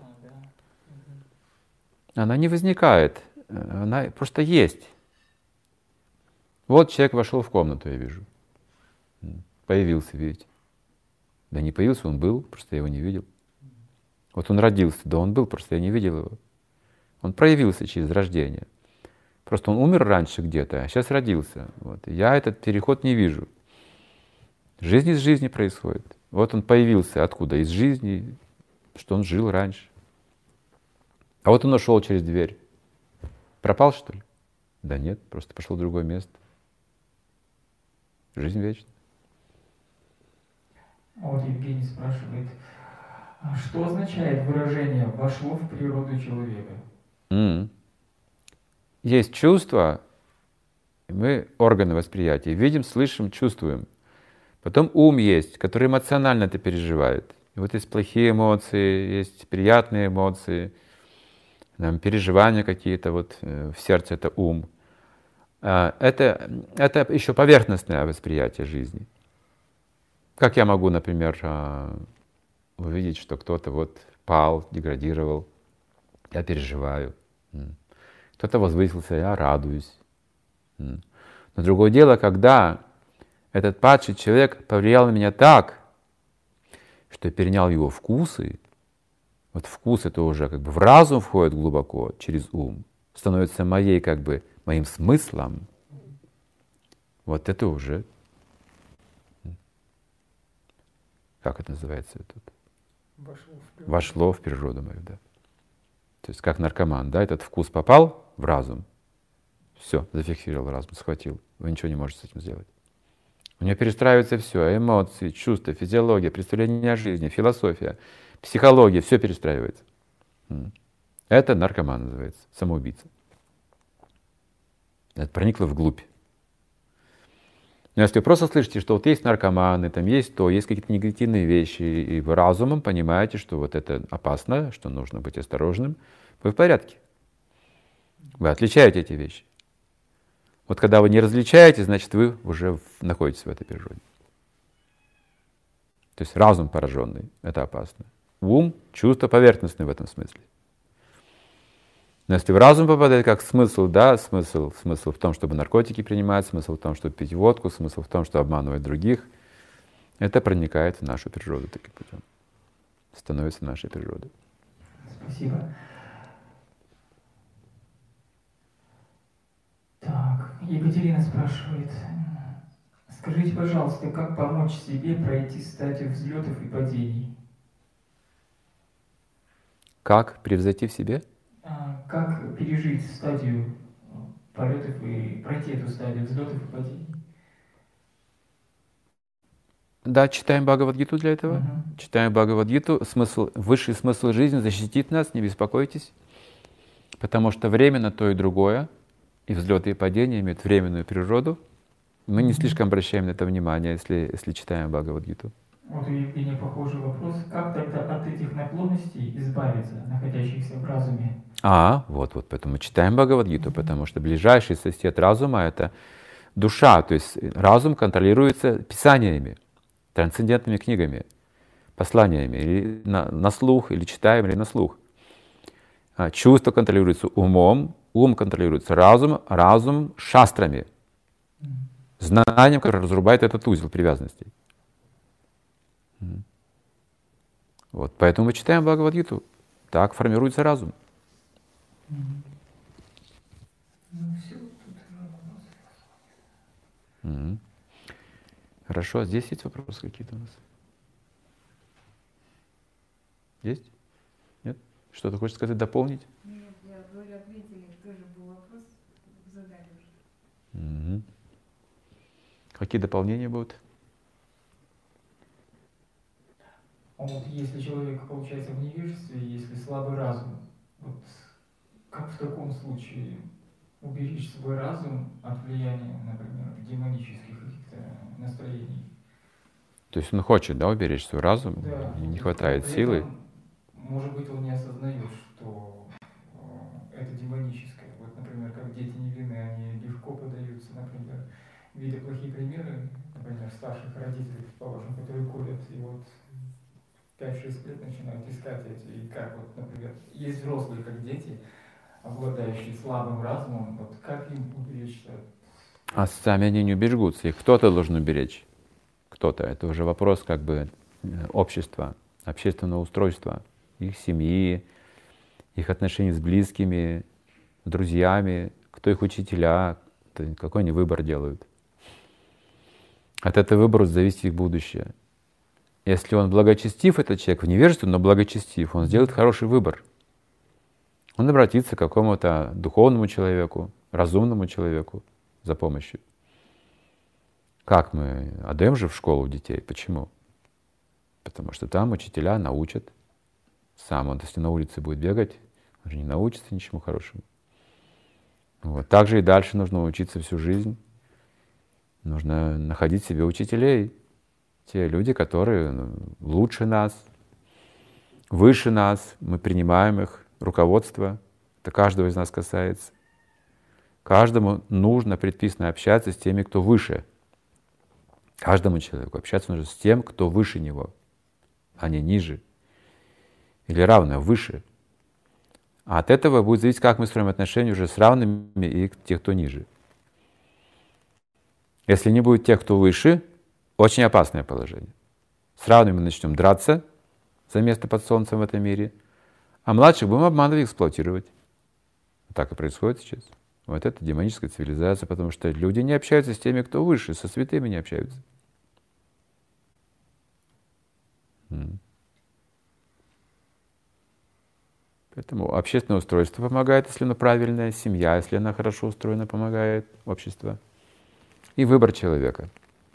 Она не возникает, она просто есть. Вот человек вошел в комнату, я вижу. Появился, видите. Да не появился, он был, просто я его не видел. Вот он родился, да он был, просто я не видел его. Он проявился через рождение. Просто он умер раньше где-то, а сейчас родился. Вот. Я этот переход не вижу. Жизнь из жизни происходит. Вот он появился откуда? Из жизни, что он жил раньше. А вот он ушел через дверь. Пропал, что ли? Да нет, просто пошел в другое место. Жизнь вечна. Вот Евгений спрашивает, что означает выражение «вошло в природу человека»? Есть чувства, мы органы восприятия, видим, слышим, чувствуем. Потом ум есть, который эмоционально это переживает. И вот есть плохие эмоции, есть приятные эмоции, переживания какие-то, вот в сердце это ум. Это еще поверхностное восприятие жизни. Как я могу, например, увидеть, что кто-то вот пал, деградировал, я переживаю. Кто-то возвысился, я радуюсь. Но другое дело, когда этот падший человек повлиял на меня так, что я перенял его вкусы. Вот вкус это уже как бы в разум входит глубоко, через ум, становится моим смыслом. Вот это уже, как это называется тут? Вошло в природу мою, да. То есть как наркоман, да, этот вкус попал в разум, все, зафиксировал разум, схватил, вы ничего не можете с этим сделать. У него перестраивается все, эмоции, чувства, физиология, представление о жизни, философия, психология, все перестраивается. Это наркоман называется, самоубийца. Это проникло вглубь. Но если вы просто слышите, что вот есть наркоманы, там есть то, есть какие-то негативные вещи, и вы разумом понимаете, что вот это опасно, что нужно быть осторожным, вы в порядке. Вы отличаете эти вещи. Вот когда вы не различаете, значит, вы уже находитесь в этой природе. То есть разум пораженный — это опасно. Ум — чувство поверхностное в этом смысле. Но если в разум попадает как смысл, да, смысл в том, чтобы наркотики принимать, смысл в том, чтобы пить водку, смысл в том, что обманывать других, это проникает в нашу природу таким путем. Становится нашей природой. Спасибо. Так, Екатерина спрашивает, скажите, пожалуйста, как помочь себе пройти стадию взлетов и падений? Как превзойти в себе? Как пережить стадию полетов и пройти эту стадию взлетов и падений? Да, читаем Бхагавад-гиту для этого. Читаем Бхагавад-гиту. Высший смысл жизни защитит нас, не беспокойтесь. Потому что временно то и другое, и взлеты и падения имеют временную природу. Мы не слишком обращаем на это внимание, если читаем Бхагавад-гиту. Вот у Евгения похожий вопрос. Как тогда от этих наклонностей избавиться, находящихся в разуме? Вот, поэтому читаем Бхагавад-гиту, потому что ближайший сосед разума — это душа, то есть разум контролируется писаниями, трансцендентными книгами, посланиями, или на слух, или читаем, или на слух. Чувство контролируется умом, ум контролируется разумом, разум — шастрами, знанием, которое разрубает этот узел привязанностей. Вот, поэтому мы читаем Бхагавад-гиту. Так формируется разум. Хорошо. Здесь есть вопросы какие-то у нас? Есть? Нет? Что-то хочешь сказать, дополнить? Нет, я говорю, ответили, тоже был вопрос, задали уже. Угу. Какие дополнения будут? А вот если человек, получается, в невежестве, если слабый разум, вот как в таком случае уберечь свой разум от влияния, например, демонических каких-то настроений? То есть он хочет, да, уберечь свой разум, Да. не хватает При силы. этом, может быть, он не осознает, что это демоническое. Вот, например, как дети невинные, они легко поддаются, например, видя плохие примеры, например, старших родителей, предположим, которые курят, и вот 5-6 лет начинают искать эти, и как вот, например, есть взрослые, как дети, обладающие слабым разумом, вот как им уберечься? А сами они не уберегутся, их кто-то должен уберечь. Кто-то. Это уже вопрос как бы общества, общественного устройства, их семьи, их отношений с близкими, с друзьями, кто их учителя, какой они выбор делают. От этого выбора зависит их будущее. Если он благочестив, этот человек в невежестве, но благочестив, он сделает хороший выбор. Он обратится к какому-то духовному человеку, разумному человеку за помощью. Как мы отдаем же в школу детей? Почему? Потому что там учителя научат. Сам он, если на улице будет бегать, он же не научится ничему хорошему. Вот. Так же и дальше нужно учиться всю жизнь. Нужно находить себе учителей. Те люди, которые лучше нас, выше нас, мы принимаем их руководство. Это каждого из нас касается. Каждому нужно, предписано общаться с теми, кто выше. Каждому человеку общаться нужно с тем, кто выше него, а не ниже. Или равно, выше. А от этого будет зависеть, как мы строим отношения уже с равными и тех, кто ниже. Если не будет тех, кто выше, очень опасное положение. С равными мы начнем драться за место под солнцем в этом мире, а младших будем обманывать и эксплуатировать. Так и происходит сейчас. Вот это демоническая цивилизация, потому что люди не общаются с теми, кто выше, со святыми не общаются. Поэтому общественное устройство помогает, если оно правильное, семья, если она хорошо устроена, помогает, общество. И выбор человека.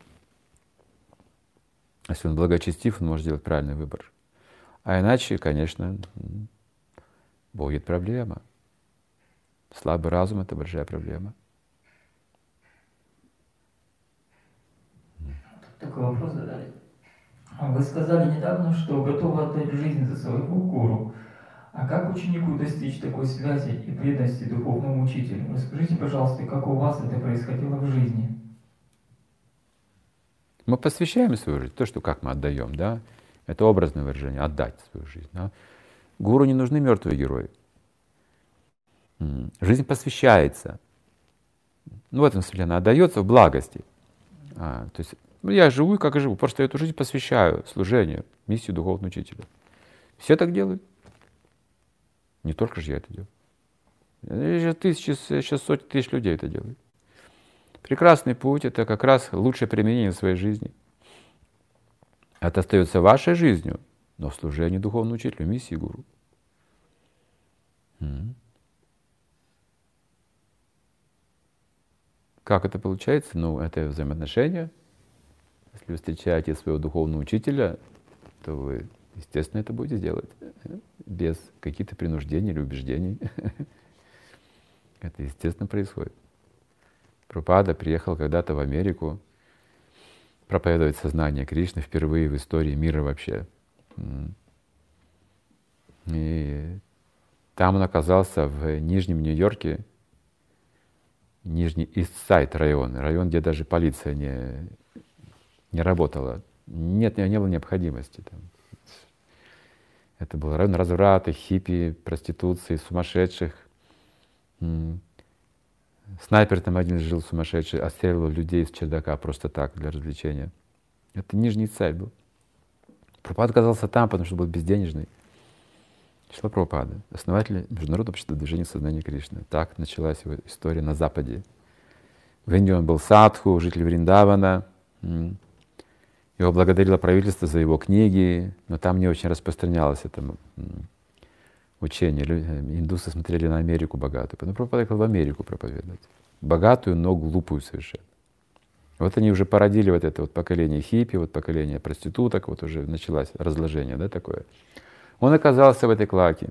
Если он благочестив, он может сделать правильный выбор. А иначе, конечно, будет проблема. Слабый разум — это большая проблема. Такой вопрос задали. Вы сказали недавно, что готовы отдать жизнь за своего гуру. А как ученику достичь такой связи и преданности духовному учителю? Расскажите, пожалуйста, как у вас это происходило в жизни? Мы посвящаем свою жизнь. То, что как мы отдаем, да, это образное выражение — отдать свою жизнь. Да? Гуру не нужны мертвые герои. Жизнь посвящается. В этом смысле она отдается в благости. То есть я живу, как и живу. Просто эту жизнь посвящаю служению, миссию духовного учителя. Все так делают. Не только же я это делаю. Сейчас сотни тысяч людей это делают. Прекрасный путь — это как раз лучшее применение своей жизни. Это остается вашей жизнью, но в служении духовному учителю, миссии гуру. Как это получается? Это взаимоотношения. Если вы встречаете своего духовного учителя, то вы, естественно, это будете делать без каких-то принуждений или убеждений. Это, естественно, происходит. Прабхупада приехал когда-то в Америку проповедовать сознание Кришны впервые в истории мира вообще. И там он оказался в Нижнем Нью-Йорке, Нижний Ист-Сайд район, где даже полиция не работала. Не было необходимости там. Это был район разврата, хиппи, проституции, сумасшедших. Снайпер там один жил сумасшедший, отстреливал людей с чердака просто так, для развлечения. Это Нижний Ист-Сайд был. Прабхупада оказался там, потому что был безденежный. Шрила Прабхупада, основатель Международного общества движения сознания Кришны. Так началась его история на Западе. В Индии он был садху, житель Вриндавана. Его благодарило правительство за его книги, но там не очень распространялось это учение. Индусы смотрели на Америку богатую. Потом Прабхупада поехал в Америку проповедовать. Богатую, но глупую совершенно. Вот они уже породили вот это вот поколение хиппи, вот поколение проституток, вот уже началось разложение, да, такое. Он оказался в этой клаке.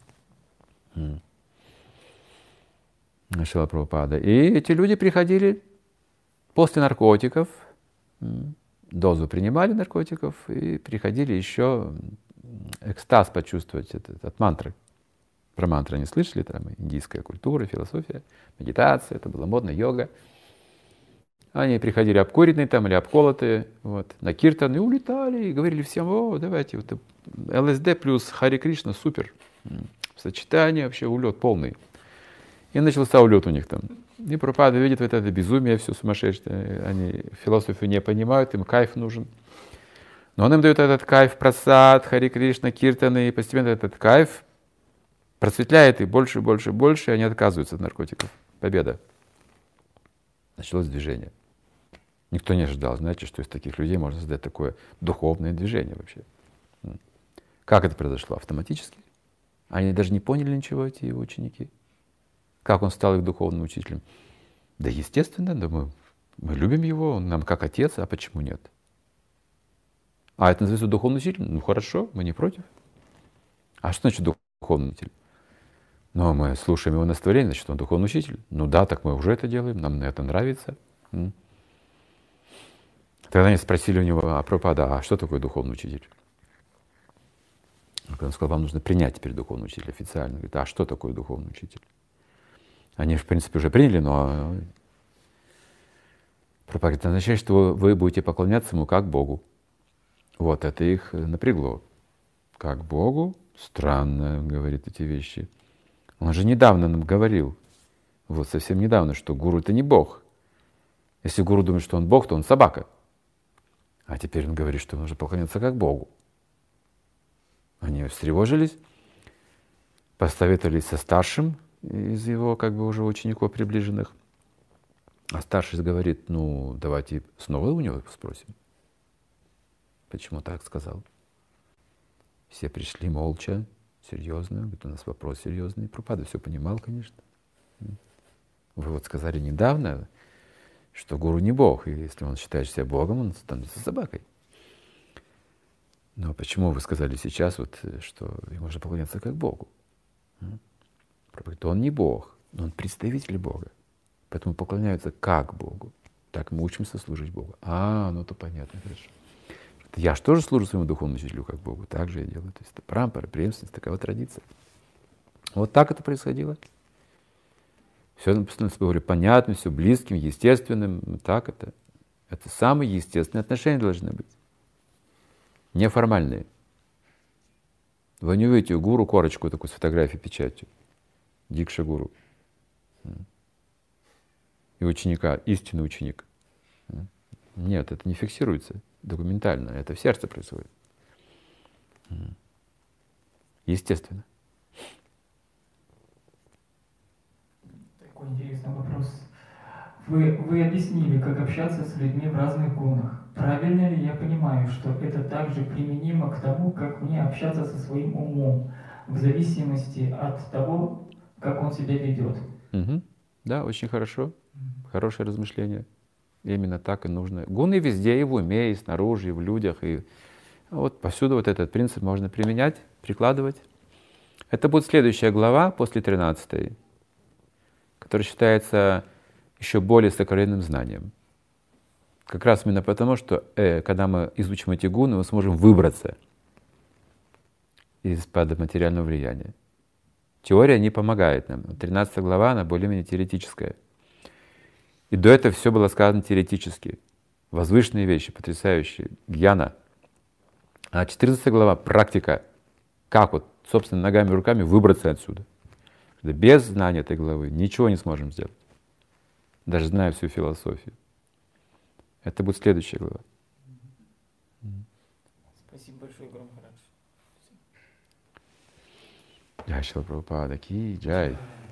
Шрила Прабхупада. И эти люди приходили после наркотиков, дозу принимали наркотиков и приходили еще экстаз почувствовать от мантры. Про мантры они слышали, там индийская культура, философия, медитация, это было модно, йога. Они приходили обкуренные там или обколотые, вот, на киртан и улетали, и говорили всем: о, давайте, вот, ЛСД плюс Хари Кришна, супер. Сочетание, вообще улет полный. И начался улет у них там. И Прабхупада видит вот это безумие, все сумасшедшее. Они философию не понимают, им кайф нужен. Но он им дает этот кайф, прасад, Хари Кришна, киртаны, и постепенно этот кайф просветляет их больше, больше, больше, и они отказываются от наркотиков. Победа. Началось движение. Никто не ожидал, знаете, что из таких людей можно создать такое духовное движение вообще. Как это произошло? Автоматически. Они даже не поняли ничего, эти его ученики. Как он стал их духовным учителем? Да естественно, да мы любим его, он нам как отец, а почему нет? А это называется духовный учитель? Ну хорошо, мы не против. А что значит духовный учитель? Ну, мы слушаем его наставление, значит, он духовный учитель. Ну да, так мы уже это делаем, нам это нравится. Тогда они спросили у него: а Прабхупада, а что такое духовный учитель? Он сказал: вам нужно принять теперь духовный учитель официально. Он говорит: а что такое духовный учитель? Они, в принципе, уже приняли, но Прабхупада говорит: это означает, что вы будете поклоняться ему как Богу. Вот это их напрягло. Как Богу? Странно, говорит эти вещи. Он же недавно нам говорил, вот совсем недавно, что гуру — это не Бог. Если гуру думает, что он Бог, то он собака. А теперь он говорит, что нужно поклоняться как Богу. Они встревожились, посоветовались со старшим из его как бы уже учеников приближенных. А старший говорит: ну давайте снова у него спросим. Почему так сказал? Все пришли молча, серьезно. Говорит: у нас вопрос серьезный. Прабхупада все понимал, конечно. Вы вот сказали недавно, что гуру не Бог, и если он считает себя Богом, он становится собакой. Но почему вы сказали сейчас, вот, что ему можно поклоняться как Богу? Он не Бог, но он представитель Бога. Поэтому поклоняются как Богу. Так мы учимся служить Богу. Ну то понятно, хорошо. Я же тоже служу своему духовному учителю как Богу. Так же я делаю. То есть это прампара, преемственность, такова традиция. Вот так это происходило. Все говорю понятным, все близким, естественным. Так это. Это самые естественные отношения должны быть. Неформальные. Вы не увидите у гуру корочку такую с фотографией, печатью. Дикша гуру. И ученика, истинный ученик. Нет, это не фиксируется документально. Это в сердце происходит. Естественно. Такой интересный вопрос. Вы объяснили, как общаться с людьми в разных гунах. Правильно ли я понимаю, что это также применимо к тому, как мне общаться со своим умом, в зависимости от того, как он себя ведет? Да, очень хорошо. Хорошее размышление. Именно так и нужно. Гуны везде, и в уме, и снаружи, и в людях. И вот повсюду вот этот принцип можно применять, прикладывать. Это будет следующая глава после 13, которая считается еще более сокровенным знанием. Как раз именно потому, что когда мы изучим эти гуны, мы сможем выбраться из-под материального влияния. Теория не помогает нам. 13 глава, она более-менее теоретическая. И до этого все было сказано теоретически. Возвышенные вещи, потрясающие, гьяна. А 14 глава — практика. Как вот собственными ногами и руками выбраться отсюда. Без знания этой главы ничего не сможем сделать. Даже зная всю философию. Это будет следующая глава. Спасибо большое, Гуру Махарадж. Джай Шрила Прабхупада ки джай.